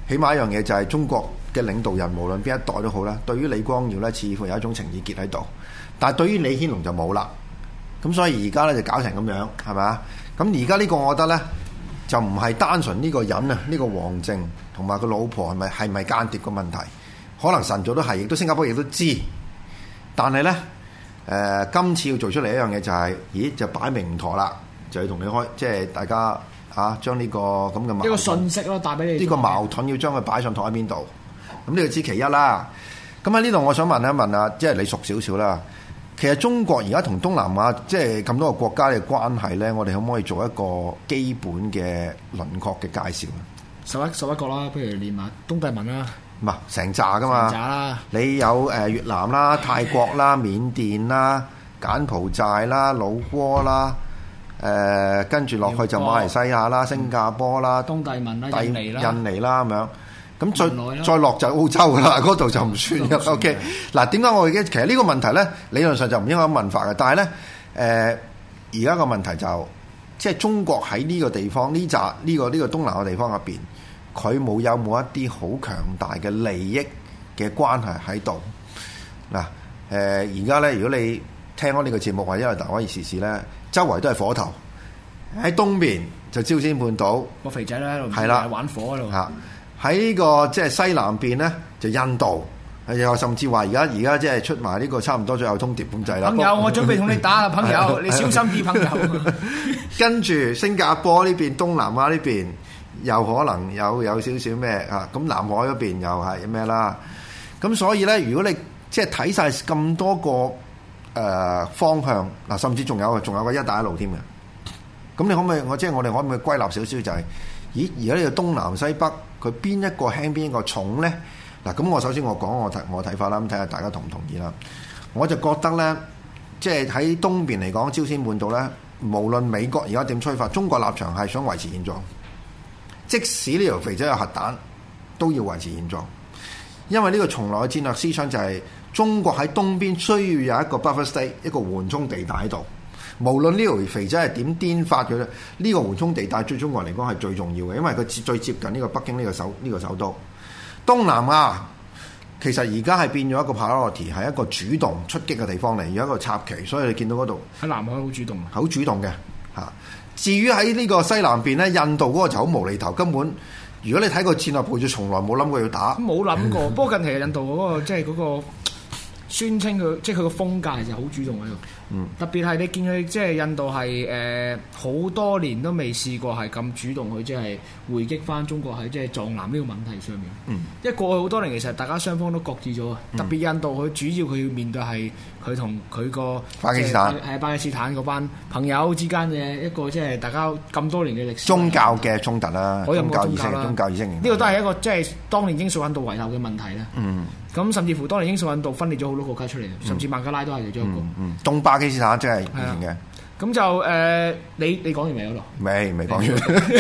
起碼一樣嘢就係中國嘅領導人，無論邊一代都好啦，對於李光耀咧，似乎有一種情意結喺度，但係對於李顯龍就冇啦。咁所以而家咧就搞成咁樣，係咪啊？咁而家呢個我覺得咧，就唔係單純呢個人啊，呢個王靖同埋個老婆係咪間諜嘅問題，可能晨早都係，亦都新加坡亦都知，但係咧今次要做出嚟一樣嘢就係，咦就擺明唔妥啦，就要同你開，即係大家將呢個咁嘅矛盾， 呢個信息咯，帶俾你呢個矛盾要將佢擺上台喺邊度？咁呢個知其一啦。咁喺呢度我想問一問啊，即係你熟少少啦。其實中國而家同東南亞即係咁多個國家嘅關係咧，我哋可唔可以做一個基本嘅輪廓嘅介紹啊 ？11個啦，不如連埋東帝汶啦， 唔係成紮噶嘛？ 成紮啦， 你有越南啦、泰國啦、緬甸啦、柬埔寨啦、老撾啦，跟住落去就馬來西亞啦、新加坡啦、 東帝汶啦、印尼啦咁樣。咁再落就澳洲噶啦，嗰度就唔算嘅。OK， 嗱點解我其實呢個問題咧，理論上就唔應該咁問法嘅，但係咧而家個問題就即係中國喺呢個地方呢個東南亞地方入邊，佢有冇一啲好強大嘅利益嘅關係喺度？嗱而家咧，如果你聽開呢個節目或者係大灣時事咧，周圍都係火頭，喺東邊就朝鮮半島個肥仔咧喺度係啦玩火喺度。 喺呢個即係西南邊咧，就印度，又甚至話而家即係出埋呢個差唔多最後通牒咁滯啦。 朋友，我準備同你打啦，朋友，你小心啲，朋友。 跟住新加坡呢邊、東南亞呢邊又可能有少少咩啊？咁南海嗰邊又係咩啦？咁所以咧，如果你即係睇晒咁多個方向嗱，甚至仲有個一帶一路添嘅。咁你可唔可以我哋可唔可以歸納少少就係？咦，而家呢個東南西北，佢邊一個輕邊一個重咧？嗱，咁我首先我講我睇法啦，咁睇下大家同唔同意啦。我就覺得咧，即係喺東邊嚟講，朝鮮半島咧，無論美國而家點吹法，中國立場係想維持現狀，即使呢條肥仔有核彈，都要維持現狀，因為呢個從來嘅戰略思想就係中國喺東邊需要有一個 buffer state， 一個緩衝地帶喺度。無論呢條肥仔係點顛發嘅咧，呢個緩衝地帶對中國嚟講係最重要嘅，因為佢最接近呢個北京呢個首都。東南亞其實而家係變咗一個 priority， 係一個主動出擊嘅地方嚟，有一個插旗，所以你見到嗰度喺南海好主動， 好主動嘅嚇。至於喺呢個西南邊咧，印度嗰個就好無厘頭，根本如果你睇個戰略部署，從來冇諗過要打， 冇諗過。不過近期印度嗰個即係嗰個宣稱佢即係佢個風格其實好主動喺度。特別係你見佢即係印度係好多年都未試過係咁主動去即係回擊翻中國喺即係藏南呢個問題上面。因為過去好多年其實大家雙方都擱置咗啊。特別印度佢主要佢要面對係佢同佢個巴基斯坦巴基斯坦嗰班朋友之間嘅一個即係大家咁多年嘅歷史宗教嘅衝突啦，宗教意識呢個都係一個即係當年英屬印度遺留嘅問題啦。咁甚至乎當年英屬印度分裂咗好多國家出嚟，甚至孟加拉都係其中一個。 東巴基斯坦即係以前嘅。 咁就你講完未嗰度？ 未講完。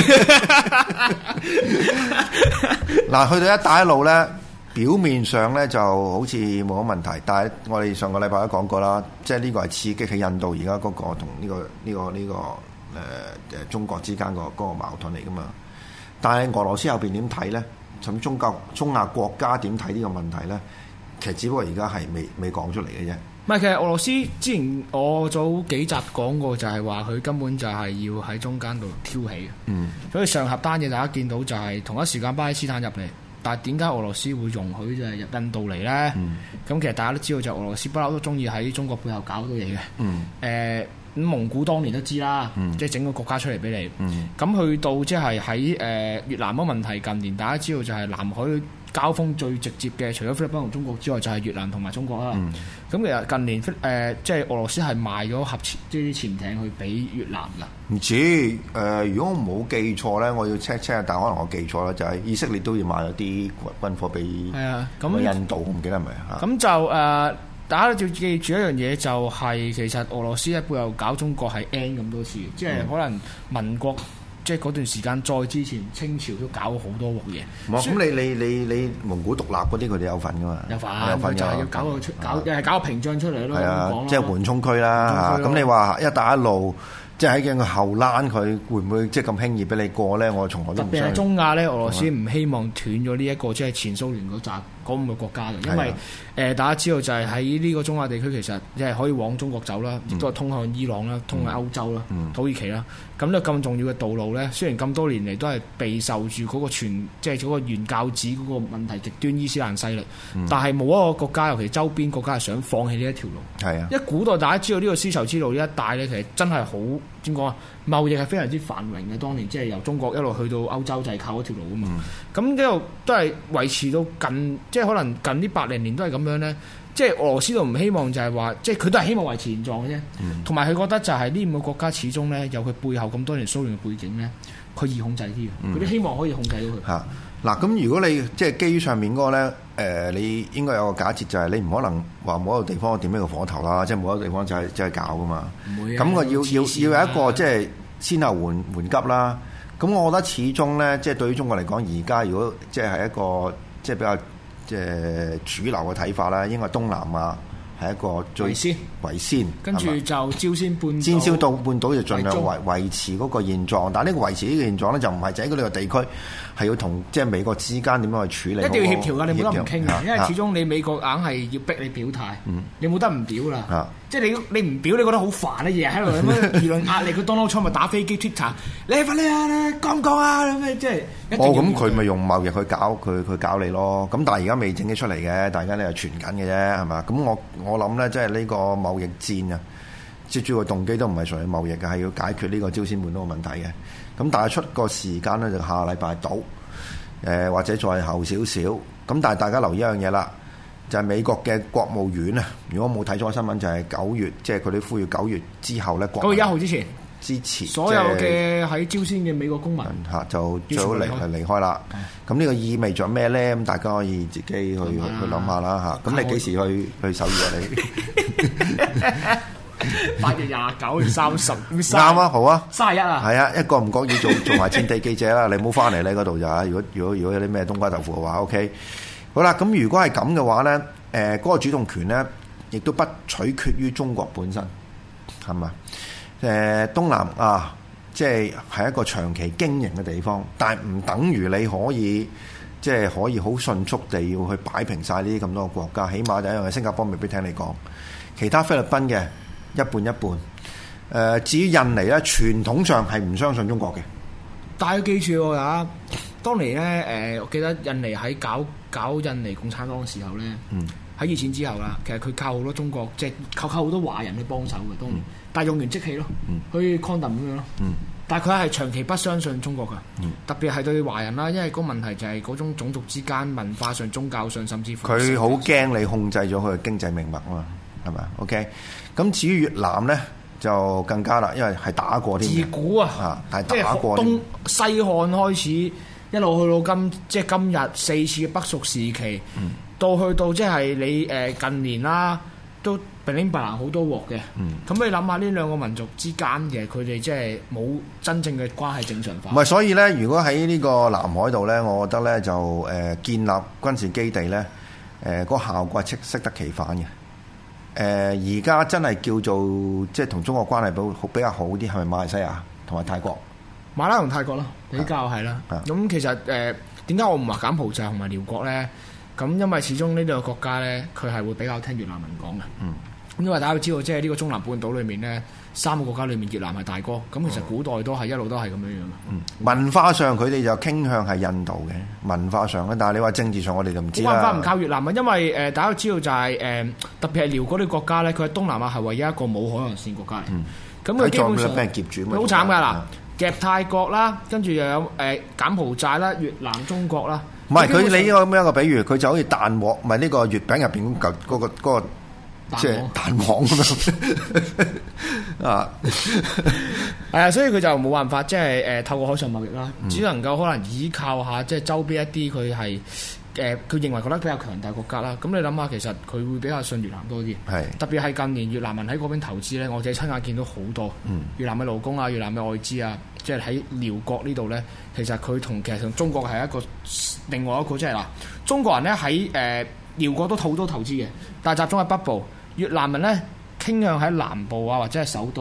嗱，去到一帶一路咧，表面上咧就好似冇乜問題，但係我哋上個禮拜都講過啦，即係呢個係刺激起印度而家嗰個同呢個中國之間嗰個矛盾嚟噶嘛。但係俄羅斯後邊點睇咧？甚至中亞國家點睇呢個問題咧？其實只不過而家係未講出嚟嘅啫。 唔係，其實俄羅斯之前我早幾集講過，就係話佢根本就係要喺中間度挑起嘅。所以上合單嘢大家見到就係同一時間巴基斯坦入嚟，但係點解俄羅斯會容許就係入印度嚟咧？咁其實大家都知道，就俄羅斯不嬲都中意喺中國背後搞到嘢嘅。咁蒙古當年都知啦，即係整個國家出嚟俾你。咁去到即係喺越南嗰個問題，近年大家知道就係南海交鋒最直接嘅，除咗菲律賓同中國之外，就係越南同埋中國啦。咁其實近年即係俄羅斯係賣咗即係啲潛艇去俾越南啦。 唔知如果我冇記錯咧，我要 check， 但係可能我記錯啦，就係以色列都要買咗啲軍火俾印度，我唔記得係咪啊？ 咁就大家都要記住一樣嘢，就係其實俄羅斯喺背後搞中國係 N 咁多次，即係可能民國即係嗰段時間再之前清朝都搞好多鑊嘢。 咁你蒙古獨立嗰啲佢哋有份噶嘛？有份就係要搞個屏障出嚟咯。 係啊，即係緩衝區啦。咁你話一帶一路即係喺個後欄，佢會唔會即係咁輕易俾你過咧？我從來都唔相信。 特別係中亞咧，俄羅斯唔希望斷咗呢一個即係前蘇聯嗰5個國家嘅，因為大家知道就係喺呢個中亞地區，其實即係可以往中國走啦，亦都係通向伊朗啦、通向歐洲啦、土耳其啦。咁呢咁重要嘅道路咧，雖然咁多年嚟都係備受住嗰個即係嗰個原教旨嗰個問題極端伊斯蘭勢力，但係冇一個國家，尤其周邊國家係想放棄呢一條路。係啊，因為古代大家知道呢個絲綢之路呢一帶咧，其實真係好點講啊？貿易係非常之繁榮嘅，當年即係由中國一路去到歐洲就係靠嗰條路啊嘛。咁呢度都係維持到近，即係可能近呢100年都係咁樣咧。即係俄羅斯都唔希望就係話，即係佢都係希望維持現狀嘅啫。同埋佢覺得就係呢5個國家始終咧有佢背後咁多年蘇聯嘅背景咧，佢易控制啲嘅。佢都希望可以控制到佢。嚇嗱，咁如果你即係基於上面嗰個咧，你應該有個假設就係你唔可能話冇一個地方點一個火頭啦，即係冇一個地方就係搞噶嘛。唔會啊！咁我要有一個即係先後緩急啦。咁我覺得始終咧，即係對於中國嚟講，而家如果即係一個即係比較即係主流嘅睇法啦，應該東南亞係一個最為先， 跟住就朝鮮半島， 尖椒半島就盡量維持嗰個現狀。但係呢個維持呢個現狀咧，就唔係就喺嗰呢個地區，係要同即係美國之間點樣去處理。 一定要協調㗎，你冇得唔傾㗎，因為始終你美國硬係要逼你表態，你冇得唔表啦。即係你唔表，你覺得好煩咧，日日喺度咁樣輿論壓力。佢 Donald Trump 咪打飛機 Twitter， 你快啲啊，你講唔講啊？咁即係咁佢咪用貿易去搞佢搞你咯。咁但係而家未整得出嚟嘅，大家咧係傳緊嘅啫，係嘛？咁我諗咧，即係呢個貿易戰啊，即係主要嘅動機都唔係純粹貿易嘅，係要解決呢個朝鮮半島嘅問題嘅。咁但係出個時間咧就下禮拜到，或者再後少少。咁但係大家留意一樣嘢啦。就係美國嘅國務院啊！如果冇睇錯新聞，就係9月，即係佢哋呼籲9月之後咧 ，9月1號之前，所有嘅喺朝鮮嘅美國公民就最好離開啦。咁呢個意味著咩咧？咁大家可以自己去諗下啦嚇。咁你幾時去首爾啊？你 8月29、30， 啱啊，好啊 ，31啊， 係啊，一個唔覺意做埋戰地記者啦。你唔好翻嚟你嗰度咋？如果有啲咩冬瓜豆腐嘅話 ，OK。好啦，咁如果係咁嘅話咧，嗰個主動權咧，亦都不取決於中國本身，係咪？東南亞即係一個長期經營嘅地方，但係唔等於你可以即係可以好迅速地要去擺平晒呢啲咁多個國家。起碼第一樣嘢，新加坡未必聽你講，其他菲律賓嘅一半一半。至於印尼咧，傳統上係唔相信中國嘅。 但係要記住喎，當年咧我記得印尼喺搞印尼共產黨嘅時候咧，喺二戰之後啦，其實佢靠好多中國，即係靠好多華人去幫手嘅當年，但係用完即棄咯，好似 condom 咁樣咯。但係佢係長期不相信中國㗎，特別係對華人啦，因為個問題就係嗰種種族之間、文化上、宗教上，甚至乎佢好驚你控制咗佢嘅經濟命脈啊嘛，係咪 OK？咁至於越南咧，就更加啦，因為係打過啲自古啊， 即係東西漢開始一路去到即係今日4次嘅北蜀時期，到去到即係你近年啦，都乒乒乓乓好多鑊嘅。咁你諗下呢兩個民族之間嘅佢哋即係冇真正嘅關係正常化。 唔係，所以咧，如果喺呢個南海度咧，我覺得咧就建立軍事基地咧，個效果係適得其反嘅。而家真係叫做即係同中國關係比較好啲，係咪馬來西亞同埋泰國？ 馬拉同泰國啦，比較係啦。咁其實點解我唔話柬埔寨同埋寮國咧？咁因為始終呢兩個國家咧，佢係會比較聽越南人講嘅。因為大家都知道，即係呢個中南半島裏面咧，3個國家裏面越南係大哥。咁其實古代都係一路都係咁樣樣嘅。 文化上佢哋就傾向係印度嘅文化上咧，但係你話政治上我哋就唔知啦。冇辦法唔靠越南啊，因為大家都知道就係特別係寮嗰啲國家咧，佢喺東南亞係唯一一個冇海岸線國家嚟。咁佢基本上俾人夾住， 好慘㗎嗱。夾泰國啦，跟住又有柬埔寨啦、越南、中國啦。 唔係佢你呢個咁樣嘅比喻，佢就好似蛋黃，唔係呢個月餅入邊嗰個即係蛋黃咁樣啊。 係啊，所以佢就冇辦法即係透過海上貿易啦，只能夠可能依靠下即係周邊一啲佢係佢認為覺得比較強大國家啦。咁你諗下，其實佢會比較信越南多啲。係特別係近年越南人喺嗰邊投資咧，我自己親眼見到好多越南嘅勞工啊、越南嘅外資啊，即係喺寮國呢度咧，其實佢同中國係一個另外一個即係嗱，中國人咧喺寮國都好多投資嘅，但係集中喺北部。越南人咧傾向喺南部啊，或者係首都。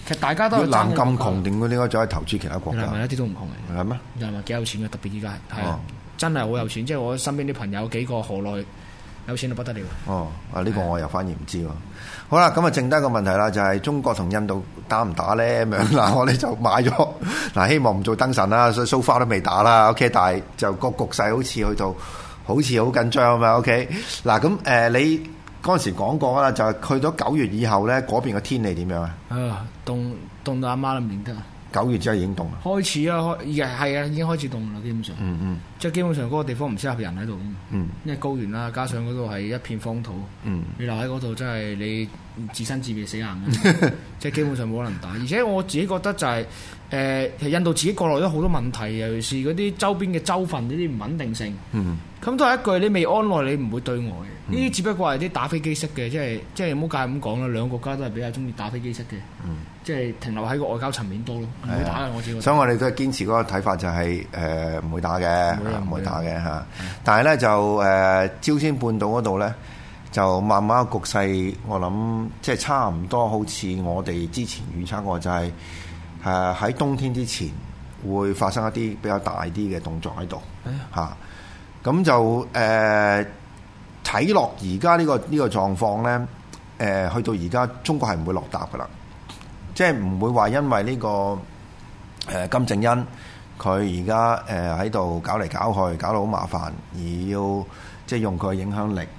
其實大家都越南咁窮，點解應該走去投資其他國家？ 越南一啲都唔窮嚟， 係咩？ 越南幾有錢嘅，特別依家係真係好有錢。即係我身邊啲朋友幾個河內有錢到不得了。 哦，呢個我又反而唔知喎。好啦，咁啊，剩低個問題啦，就係中國同印度打唔打咧？咁樣嗱，我哋就買咗嗱，希望唔做燈神啦，所以 so far 都未打啦。OK， 但係就個局勢好似去到好似好緊張啊嘛。OK， 嗱咁你嗰陣時講過啦，就係去到9月以後咧，嗰邊嘅天氣點樣啊？ 凍到阿媽都唔認得。 9月之後已經凍啦。開始啊，係啊，已經開始凍啦，基本上。即係基本上嗰個地方唔適合人喺度。因為高原啦，加上嗰度係一片荒土。你留喺嗰度真係你自生自滅死硬嘅。即係基本上冇可能打。而且我自己覺得就係其實印度自己國內都好多問題，尤其是嗰啲周邊嘅州份呢啲唔穩定性。咁都係一句，你未安內，你唔會對外。呢啲只不過係啲打飛機式嘅，即係唔好介咁講啦。兩個國家都係比較中意打飛機式嘅，即係停留喺個外交層面多咯，唔會打嘅。我自己覺得。所以我哋都係堅持嗰個睇法，就係唔會打嘅，唔會打嘅嚇。但係咧就朝鮮半島嗰度咧，就慢慢個局勢，我諗即係差唔多，好似我哋之前預測過，就係喺冬天之前會發生一啲比較大啲嘅動作喺度嚇。咁就睇落而家呢個狀況咧，去到而家中國係唔會落答噶啦，即係唔會話因為呢個金正恩佢而家喺度搞嚟搞去，搞到好麻煩，而要即係用佢嘅影響力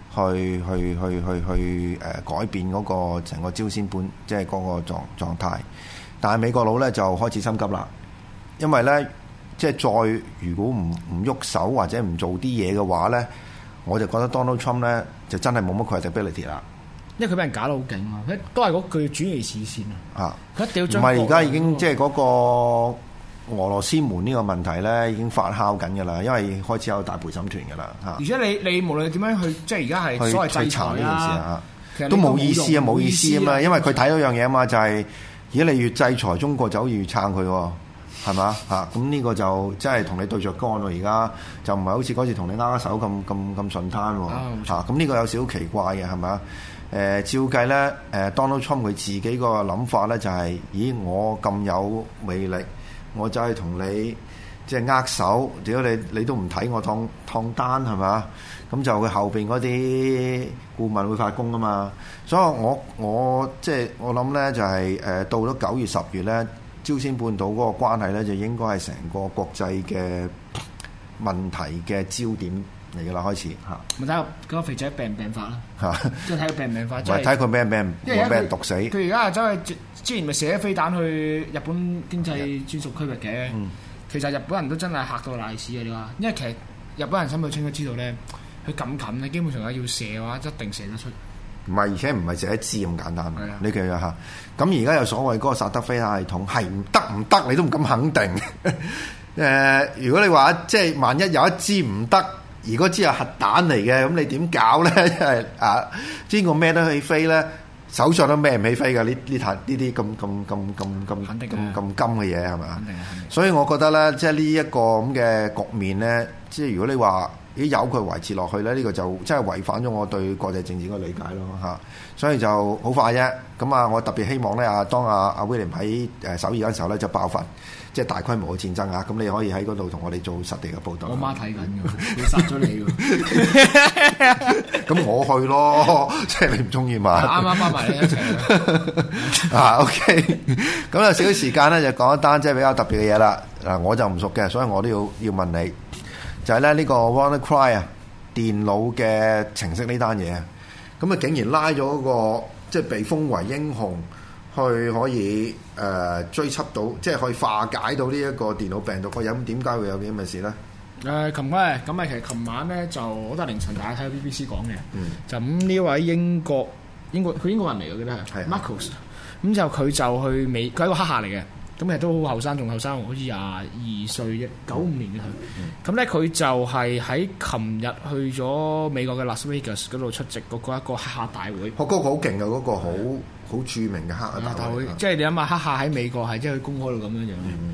去改變嗰個成個朝鮮半即係嗰個狀態。但係美國佬咧就開始心急啦，因為咧。即係再如果唔喐手或者唔做啲嘢嘅話咧，我就覺得 Donald Trump 咧就真係冇乜 credibility 啦。因為佢俾人搞到好勁啊！都係嗰句轉移視線啊！佢一定要將唔係而家已經即係嗰個俄羅斯門呢個問題咧已經發酵緊㗎啦，因為開始有大陪審團㗎啦嚇。而且你無論點樣去，即係而家係所謂制裁呢件事啊，都冇意思啊，冇意思啊嘛，因為佢睇到樣嘢啊嘛，就係而家你越制裁中國，就好似越撐佢喎。係嘛嚇？咁呢個就真係同你對着幹喎，而家就唔係好似嗰次同你握手咁順攤喎嚇。咁呢個有少少奇怪嘅係咪？照計咧，Donald Trump 佢自己個諗法咧就係、是：咦，我咁有魅力，我就係同你即係握手，如果你都唔睇我燙單係嘛？咁就佢後邊嗰啲顧問會發功㗎嘛。所以我即係我諗咧就係、是、到咗9月10月咧。朝鮮半島嗰個關係咧，就應該係成個國際嘅問題嘅焦點嚟㗎啦，開始嚇。咪睇下嗰個肥仔病唔病發啦嚇，即係睇佢病唔病發。唔係睇佢病唔病，因為俾人毒死。佢而家走去之前咪射咗飛彈去日本經濟專屬區域嘅。其實日本人都真係嚇到賴屎嘅，你話？因為其實日本人心裏清楚知道咧，佢咁近咧，基本上係要射嘅話，一定射得出。唔係，而且唔係射一支咁簡單。呢幾日嚇，咁而家有所謂嗰個薩德菲亞系統係唔得，你都唔敢肯定。如果你話即係萬一有一支唔得，而嗰支係核彈嚟嘅，咁你點搞咧？係邊個孭得起飛咧？手上都孭唔起飛㗎。呢啲咁金嘅嘢係咪啊？所以我覺得咧，即係呢一個咁嘅局面咧，即係如果你話，由佢維持落去咧，呢個就真係違反咗我對國際政治嘅理解咯嚇，所以就好快啫。咁啊，我特別希望咧當阿 William 喺首爾嗰陣時候咧就爆發即係大規模嘅戰爭啊！咁你可以喺嗰度同我哋做實地嘅報導。我媽睇緊㗎，要殺咗你㗎。咁我去咯，即係你唔中意嘛？啱包埋你一齊啊 OK， 咁有少少時間咧就講一單即係比較特別嘅嘢啦。嗱，我就唔熟嘅，所以我都要問你。就係咧呢個 WannaCry 啊，電腦嘅程式呢單嘢，咁啊竟然拉咗嗰個即係被封為英雄，去可以追測到，即係可以化解到呢一個電腦病毒個人，點解會有啲咁嘅事咧？琴晚咁啊，其實琴晚咧就我覺得凌晨大家睇 BBC 講嘅，就咁呢位英國人嚟嘅，我記得係 Marcus，咁就佢就去美，佢係一個黑客嚟嘅。咁其實都好後生，仲後生，好似22歲啫，95年嘅佢。咁咧佢就係喺琴日去咗美國嘅 Las Vegas 嗰度出席嗰個一個黑客大會。嗰個好勁嘅，嗰個好著名嘅黑客大會。即係你諗下，黑客喺美國係即係去公開到咁樣樣。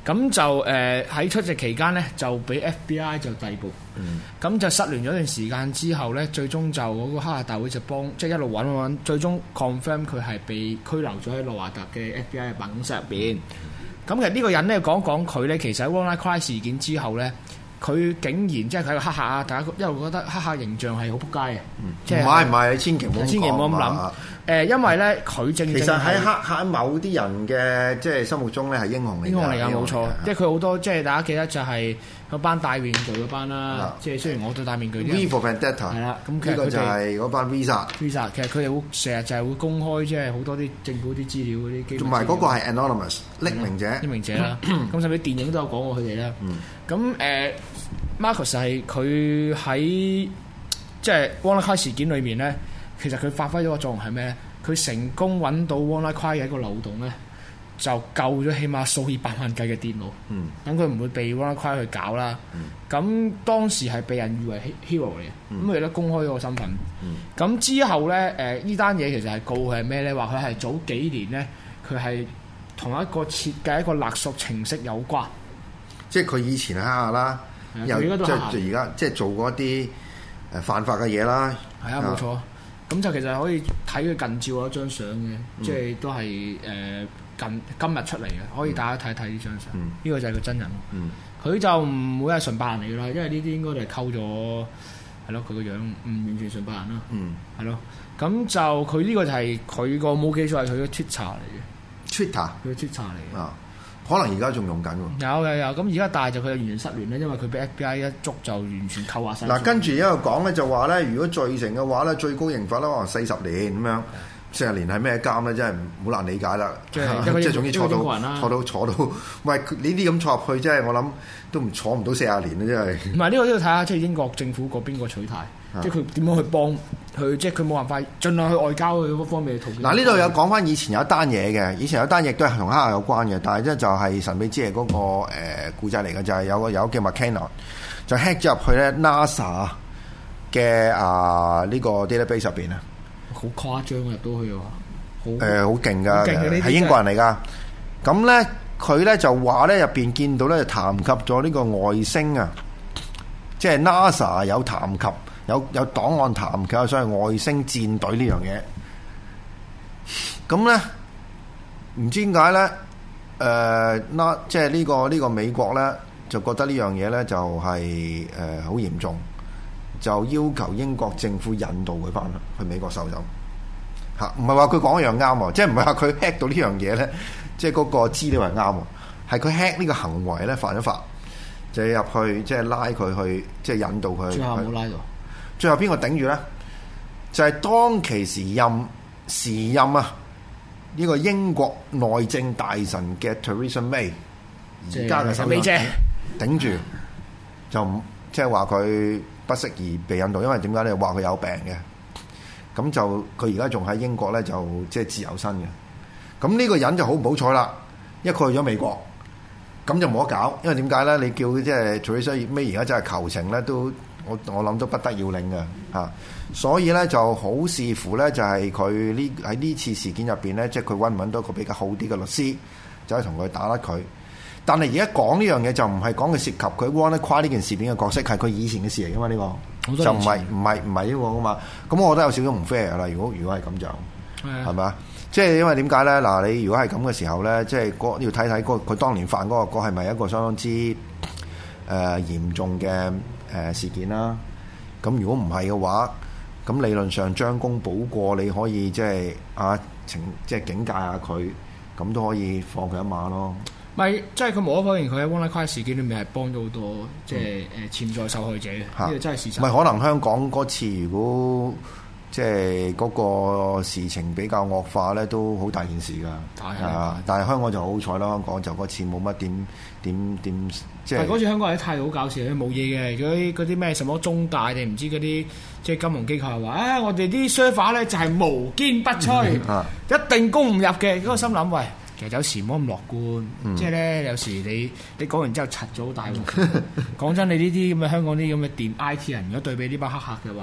咁就喺出席期間咧，就俾 FBI 就逮捕。咁就失聯咗段時間之後咧，最終就嗰個黑客大會就幫即係一路揾，最終 confirm 佢係被拘留咗喺諾華特嘅 FBI 嘅辦公室入邊。咁其實呢個人咧講佢咧，其實喺 WannaCry 事件之後咧，佢竟然即係佢係個黑客啊！大家一路覺得黑客形象係好撲街嘅，即係唔係，你千祈唔好咁諗。因為咧佢正其實喺黑客某啲人嘅即係心目中咧係英雄嚟㗎， 冇錯。即係佢好多即係大家記得就係嗰班戴面具嗰班啦。即係雖然我對戴面具啲 V for Vendetta 係啦，咁呢個就係嗰班 Visa。 其實佢哋會成日就係會公開即係好多啲政府啲資料嗰啲。 同埋嗰個係 anonymous 匿名者啦。咁甚至電影都有講過佢哋啦。咁Marcus 係佢喺即係 WannaCry 事件裏面咧，其實佢發揮咗個作用係咩咧？佢成功揾到 WannaCry 嘅一個漏洞咧，就救咗起碼數以百萬計嘅電腦。等佢唔會被 WannaCry 去搞啦。咁當時係被人譽為 hero 嚟嘅，咁佢都公開咗個身份。咁之後咧，呢單嘢其實係告佢係咩咧？話佢係早幾年咧，佢係同一個設計一個勒索程式有關。 即係佢以前係黑客啦。又即係而家即係做過一啲犯法嘅嘢啦。 係啊，冇錯。咁就其實可以睇佢近照嗰張相嘅，即係都係今日出嚟嘅，可以大家睇睇呢張相。呢個就係佢真人。佢就唔會係純白人嚟㗎啦，因為呢啲應該就係溝咗，係咯，佢個樣唔完全純白人啦。係咯。咁就佢呢個就係佢個冇記錯係佢嘅 Twitter 嚟嘅。 Twitter 佢嘅 Twitter 嚟嘅。 可能而家仲用緊喎。 有，咁而家但係就佢完全失聯咧，因為佢俾 FBI 一捉就完全扣押晒。 嗱，跟住一路講咧就話咧，如果罪成嘅話咧，最高刑罰咧可能40年咁樣。40年係咩監咧？真係好難理解啦。即係總之坐到，喂，呢啲咁坐入去，即係我諗都坐唔到40年啦，真係。 唔係呢個都要睇下，即係英國政府嗰邊個取態。即係佢點樣去幫佢，即係佢冇辦法，盡量去外交佢嗰方面嘅途徑。嗱，呢度有講翻以前有一單嘢嘅，以前有單嘢都係同黑客有關嘅，但係即係就係神秘之夜嗰個故仔嚟嘅，就係有個叫 McKenna 就 hack 咗入去咧 NASA 嘅呢個 database 入邊啊， 好誇張入到去喎，好勁㗎，係英國人嚟㗎。咁咧佢咧就話咧入邊見到咧談及咗呢個外星啊，即係 NASA 有談及。有檔案談及所謂外星戰隊呢樣嘢，咁咧唔知點解咧？即係呢個美國咧就覺得呢樣嘢咧就係好嚴重，就要求英國政府引導佢翻去美國受審嚇，唔係話佢講一樣啱喎，即係唔係話佢 hack 到呢樣嘢咧，即係嗰個資料係啱喎，係佢 hack 呢個行為咧犯咗法，就要入去即係拉佢去，即係引導佢。 最後冇拉到。 最後邊個頂住咧？就係當其時任啊呢個英國內政大臣嘅 Theresa May， 而家嘅首相頂住，就即係話佢不適宜被引渡，因為點解咧？話佢有病嘅，咁就佢而家仲喺英國咧，就即係自由身嘅。咁呢個人就好唔好彩啦，因為佢去咗美國，咁就冇得搞。因為點解咧？你叫即係 Theresa May 而家真係求情咧都。我諗都不得要領嘅嚇，所以咧就好視乎咧，就係佢喺呢次事件入邊咧，即係佢揾唔揾到一個比較好啲嘅律師，就可以同佢打甩佢。但係而家講呢樣嘢就唔係講佢涉及佢 WannaCry 呢件事件嘅角色，係佢以前嘅事嚟噶嘛？呢個就唔係呢個噶嘛。咁我覺得有少少唔 fair 啦。如果係咁就係咪啊？即係因為點解咧？嗱，你如果係咁嘅時候咧，即係要睇睇佢當年犯嗰個係咪一個相當之嚴重嘅事件啦。咁如果唔係嘅話，咁理論上將功補過，你可以即係即係警戒下佢，咁都可以放佢一馬咯。 咪即係佢無可否認，佢喺 WannaCry 事件裏面係幫咗好多即係潛在受害者嘅，呢個真係事實。 咪可能香港嗰次如果即係嗰個事情比較惡化咧，都好大件事㗎。但係香港就好彩啦，香港就嗰次冇乜點即係。但係嗰次香港人啲態度好搞笑，冇嘢嘅。嗰啲咩什麼中大定唔知嗰啲即係金融機構係話，我哋啲 server 咧就係無堅不摧，一定攻唔入嘅。嗰個心諗喂。其實有時唔好咁樂觀，即係咧有時你講完之後柒咗好大鑊。講真，你呢啲咁嘅香港啲咁嘅電 IT 人，如果對比呢班黑客嘅話，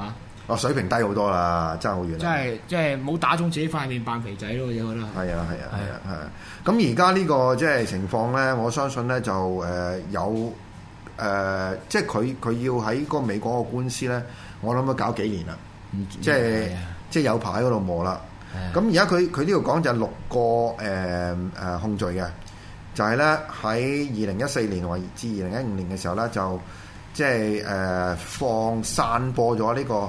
水平低好多啦，爭好遠啦。 即係冇打中自己塊面扮肥仔咯，我覺得係。 係啊。咁而家呢個即係情況咧，我相信咧就有即係佢要喺個美國個官司咧，我諗都搞幾年啦。即係有排喺嗰度磨啦。咁而家佢呢度講就係6個控罪嘅，就係咧喺2014年或至2015年嘅時候咧，就即係散播咗呢個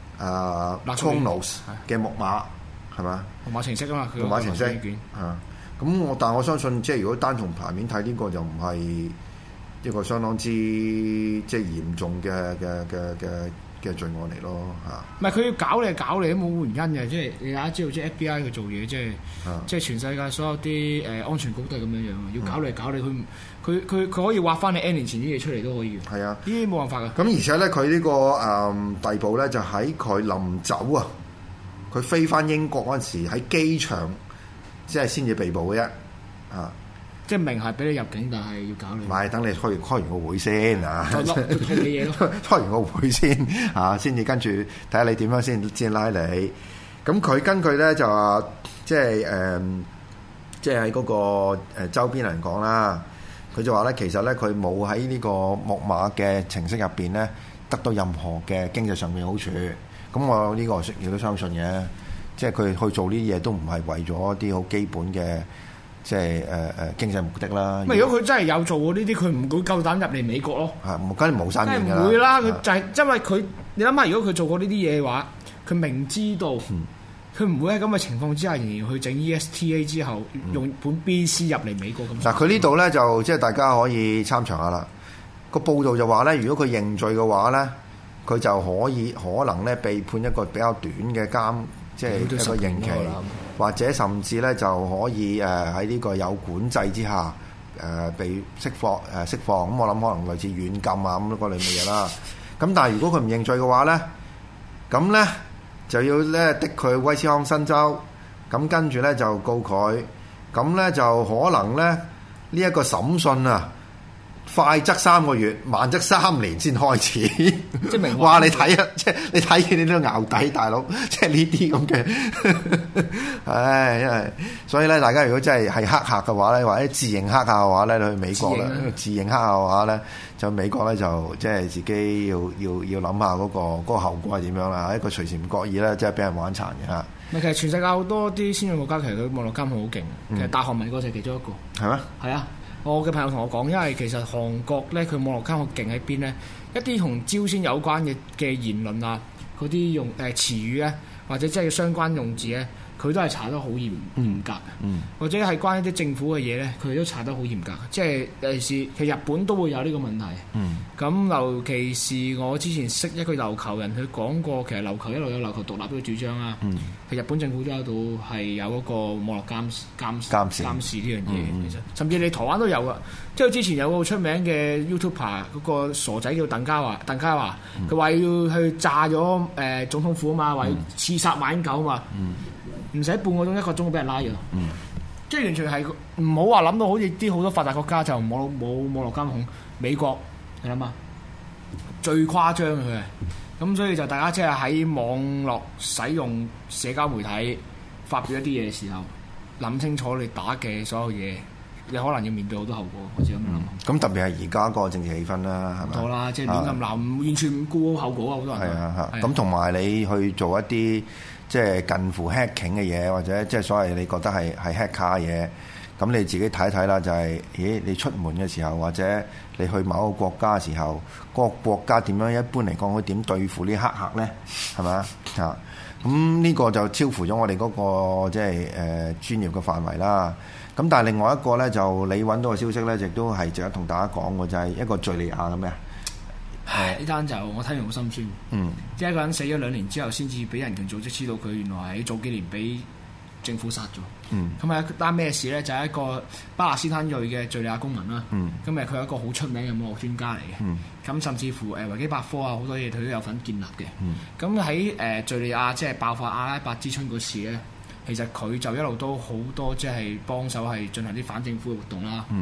Kronos 嘅木馬係嘛？ 木馬程式啊嘛，佢木馬程式啊。咁但係我相信，即係如果單從牌面睇，呢個就唔係一個相當之即係嚴重嘅罪案嚟咯嚇。 唔係佢要搞你都冇原因嘅，即係你大家知道，即係 FBI 佢做嘢，即係全世界所有啲安全局都係咁樣樣，要搞你，佢可以挖翻你 N 年前啲嘢出嚟都可以嘅。係啊，呢啲冇辦法嘅。 咁而且咧，佢呢個地步咧，就喺佢臨走啊，佢飛翻英國嗰陣時喺機場，即係先至被捕嘅啫啊！ 即係明係俾你入境，但係要搞你。 唔係，等你開完個會先啊！ 再落套嘅嘢咯， 開完個會先啊，先至跟住睇下你點樣先拉你。咁佢根據咧就話，即係喺嗰個周邊嚟講啦，佢就話咧，其實咧佢冇喺呢個木馬嘅程式入邊咧得到任何嘅經濟上面好處。咁我呢個亦都相信嘅，即係佢去做呢啲嘢都唔係為咗一啲好基本嘅。即係經濟目的啦。 咁如果佢真係有做過呢啲，佢唔會夠膽入嚟美國咯。 係，梗係冇生意㗎啦。 梗係唔會啦，佢就係因為佢，你諗下，如果佢做過呢啲嘢嘅話，佢明知道佢唔會喺咁嘅情況之下，仍然去整 ESTA 之後，用本 BC 入嚟美國咁。 嗱，佢呢度咧就即係大家可以參詳下啦。個報道就話咧，如果佢認罪嘅話咧，佢就可能咧被判一個比較短嘅監。即係一個刑期，或者甚至咧就可以喺呢個有管制之下被釋放。咁我諗可能類似軟禁啊咁嗰類嘅嘢啦。咁但係如果佢唔認罪嘅話咧，咁咧就要咧的佢威斯康辛州，咁跟住咧就告佢，咁咧就可能咧呢一個審訊啊，快則3個月，慢則3年先開始。即係明話你睇啊，即係你睇見你都咬底，大佬。即係呢啲咁嘅，唉，因為所以咧，大家如果真係黑客嘅話咧，或者自認黑客嘅話咧，你去美國咧，自認黑客嘅話咧，就美國咧就即係自己要諗下嗰個後果係點樣啦。一個隨時唔覺意咧，即係俾人玩殘嘅嚇。 其實全世界好多啲先進國家其實佢網絡監控好勁，其實大韓民國就係其中一個。係咩？係啊。我嘅朋友同我講，因為其實韓國咧佢網絡監控勁喺邊咧？一啲同朝鮮有關嘅言論啊，嗰啲用詞語咧，或者即係相關用字咧，佢都係查得好嚴格。或者係關於啲政府嘅嘢咧，佢都查得好嚴格。即係其實日本都會有呢個問題。咁尤其是我之前識一個琉球人，佢講過其實琉球一路有琉球獨立呢個主張啊。其實日本政府都喺度係有嗰個網絡監視呢樣嘢。其實甚至你台灣都有噶。即係之前有個好出名嘅 YouTuber 嗰個傻仔叫鄧家華，佢話要去炸咗總統府啊嘛，話要刺殺馬英九啊嘛。唔使半個鐘1個鐘就俾人拉咗。即係完全係唔好話諗到好似啲好多發達國家就冇網絡監控，美國你諗下最誇張嘅佢係，咁所以就大家即係喺網絡使用社交媒體發表一啲嘢嘅時候，諗清楚你打嘅所有嘢，你可能要面對好多後果。我自己咁諗。 咁特別係而家個政治氣氛啦，係咪？多啦，即係亂咁鬧，完全唔顧後果啊！好多人。係啊， 咁同埋你去做一啲即係近乎 hacking 嘅嘢，或者即係所謂你覺得係 hack 嘅嘢，咁你自己睇睇啦。就係，你出門嘅時候，或者你去某個國家嘅時候，嗰個國家點樣一般嚟講，佢點對付呢黑客咧？係咪啊？咁呢個就超乎咗我哋嗰個即係專業嘅範圍啦。咁但係另外一個咧，就你揾到嘅消息咧，亦都係值得同大家講嘅，就係一個敍利亞嘅咩？ 呢單就我睇完好心酸。即係一個人死咗2年之後，先至俾人權組織知道佢原來喺早幾年俾政府殺咗。咁係一單咩事咧？就係一個巴勒斯坦裔嘅敍利亞公民啦。咁佢係一個好出名嘅網絡專家嚟嘅。咁甚至乎維基百科啊，好多嘢佢都有份建立嘅。咁喺敍利亞即係爆發阿拉伯之春嗰時咧，其實佢就一路都好多即係幫手係進行啲反政府嘅活動啦。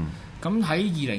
咁喺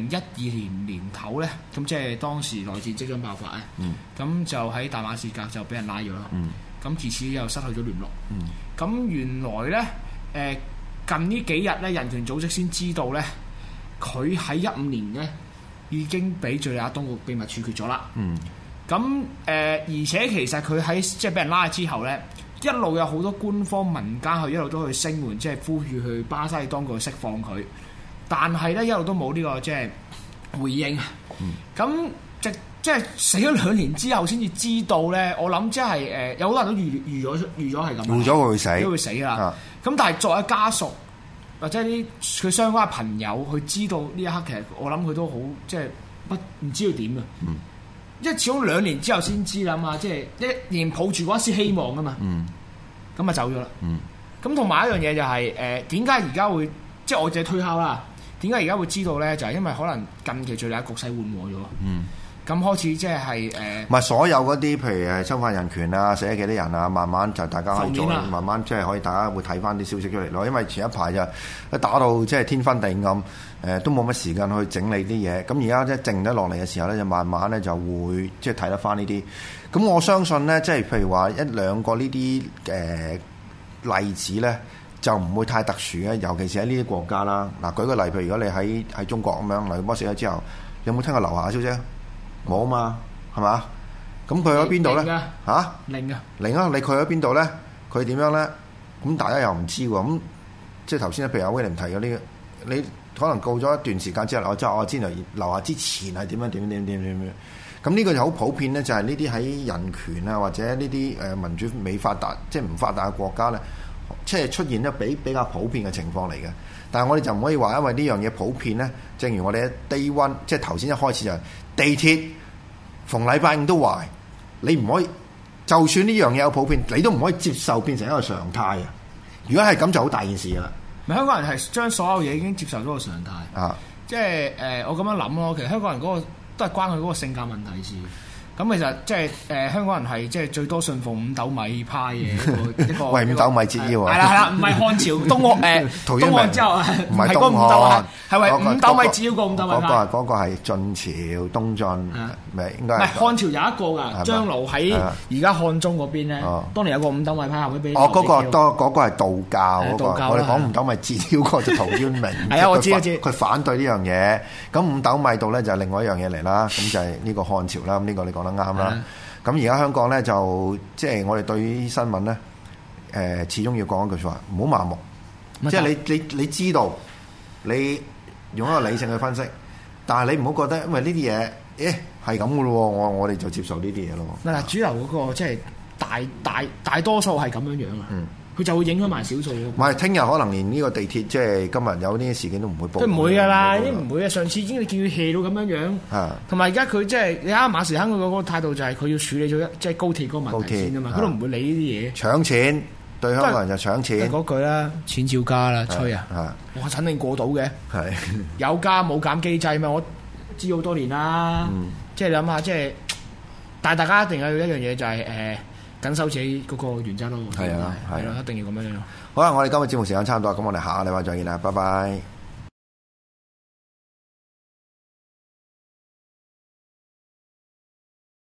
2012年頭咧，咁即係當時內戰即將爆發咧，咁就喺大馬士革就俾人拉咗啦。咁自此又失去咗聯絡。咁原來咧，近呢幾日咧，人權組織先知道咧，佢喺15年咧已經俾敍利亞當局秘密處決咗啦。咁而且其實佢喺即係俾人拉之後咧，一路有好多官方民間去一路都去聲援，即係呼籲去巴西當局釋放佢。但係咧一路都冇呢個即係回應。咁即係死咗2年之後先至知道咧，我諗即係有好多人都預咗係咁，預咗佢會死， 都會死啦。咁但係作為家屬或者啲佢相關嘅朋友，佢知道呢一刻，其實我諗佢都好即係唔知道點啊。因為始終2年之後先知啦嘛，即係一然抱住嗰一絲希望啊嘛。咁啊走咗啦。咁同埋一樣嘢就係點解而家會即係我自己推敲啦？點解而家會知道咧？就係因為可能近期敍利亞局勢緩和咗。咁開始即係唔係所有嗰啲，譬如侵犯人權啊、死咗幾多人啊，慢慢就大家可以做，慢慢即係可以大家會睇翻啲消息出嚟咯。因為前一排就一打到即係天昏地暗，都冇乜時間去整理啲嘢。咁而家即係靜得落嚟嘅時候咧，就慢慢咧就會即係睇得翻呢啲。咁我相信咧，即係譬如話1、2個呢啲例子咧，就唔會太特殊嘅，尤其是喺呢啲國家啦。嗱，舉個例，譬如如果你喺中國咁樣，黎波死咗之後，你有冇聽過樓下消息？冇啊嘛，係嘛？咁佢去咗邊度咧？嚇，零啊！你佢去咗邊度咧？佢點樣咧？咁大家又唔知喎。咁即係頭先譬如阿威廉提嗰啲，你可能告咗一段時間之後，我知樓下之前係點樣。咁呢個就好普遍咧，就係呢啲喺人權啊或者呢啲民主未發達即係唔發達嘅國家咧，即係出現一比較普遍嘅情況嚟嘅。但係我哋就唔可以話因為呢樣嘢普遍咧，正如我哋 Day One 即係頭先一開始就係地鐵逢禮拜5都壞，你唔可以就算呢樣嘢有普遍，你都唔可以接受變成一個常態啊！如果係咁就好大件事噶啦。香港人係將所有嘢已經接受咗個常態啊！即係我咁樣諗咯，其實香港人嗰個都係關佢嗰個性格問題事。咁其實即係香港人係即係最多信奉五斗米派嘅一個為五斗米折腰啊！係啦，唔係漢朝東漢之後唔係嗰五斗米，係為五斗米折腰個五斗米派。嗰個係晉朝東晉，咪應該係漢朝有一個㗎，張魯喺而家漢中嗰邊咧，當年有個五斗米派後尾俾嗰個係道教嗰個，我哋講五斗米折腰嗰個就陶淵明。係啊，我知。佢反對呢樣嘢，咁五斗米道咧就係另外一樣嘢嚟啦，咁就係呢個漢朝啦。咁呢個你講得啱啦。咁而家香港咧就即係我哋對於新聞咧，始終要講一句話，唔好麻木。即係你知道，你用一個理性去分析，但係你唔好覺得因為呢啲嘢，係咁噶咯，我哋就接受呢啲嘢咯。嗱，主流嗰個即係大多數係咁樣樣啊。佢就會影響埋少數。唔係，聽日可能連呢個地鐵即係今日有呢啲事件都唔會報。佢唔會㗎啦，啲唔會啊！上次已經你見佢 hea 到咁樣樣。同埋而家佢即係你啱馬時亨佢嗰個態度就係佢要處理咗即係高鐵嗰個問題先啊嘛，佢都唔會理呢啲嘢。搶錢對香港人就搶錢。嗰句啦，錢照加啦，吹啊！我肯定過到嘅。係有加冇減機制嘛？我知好多年啦。即係你諗下，即係但係大家一定有一樣嘢就係緊守自己嗰個原則咯，係咯，一定要咁樣咯。好啦，我哋今日節目時間差唔多，咁我哋下個禮拜再見啦，拜拜。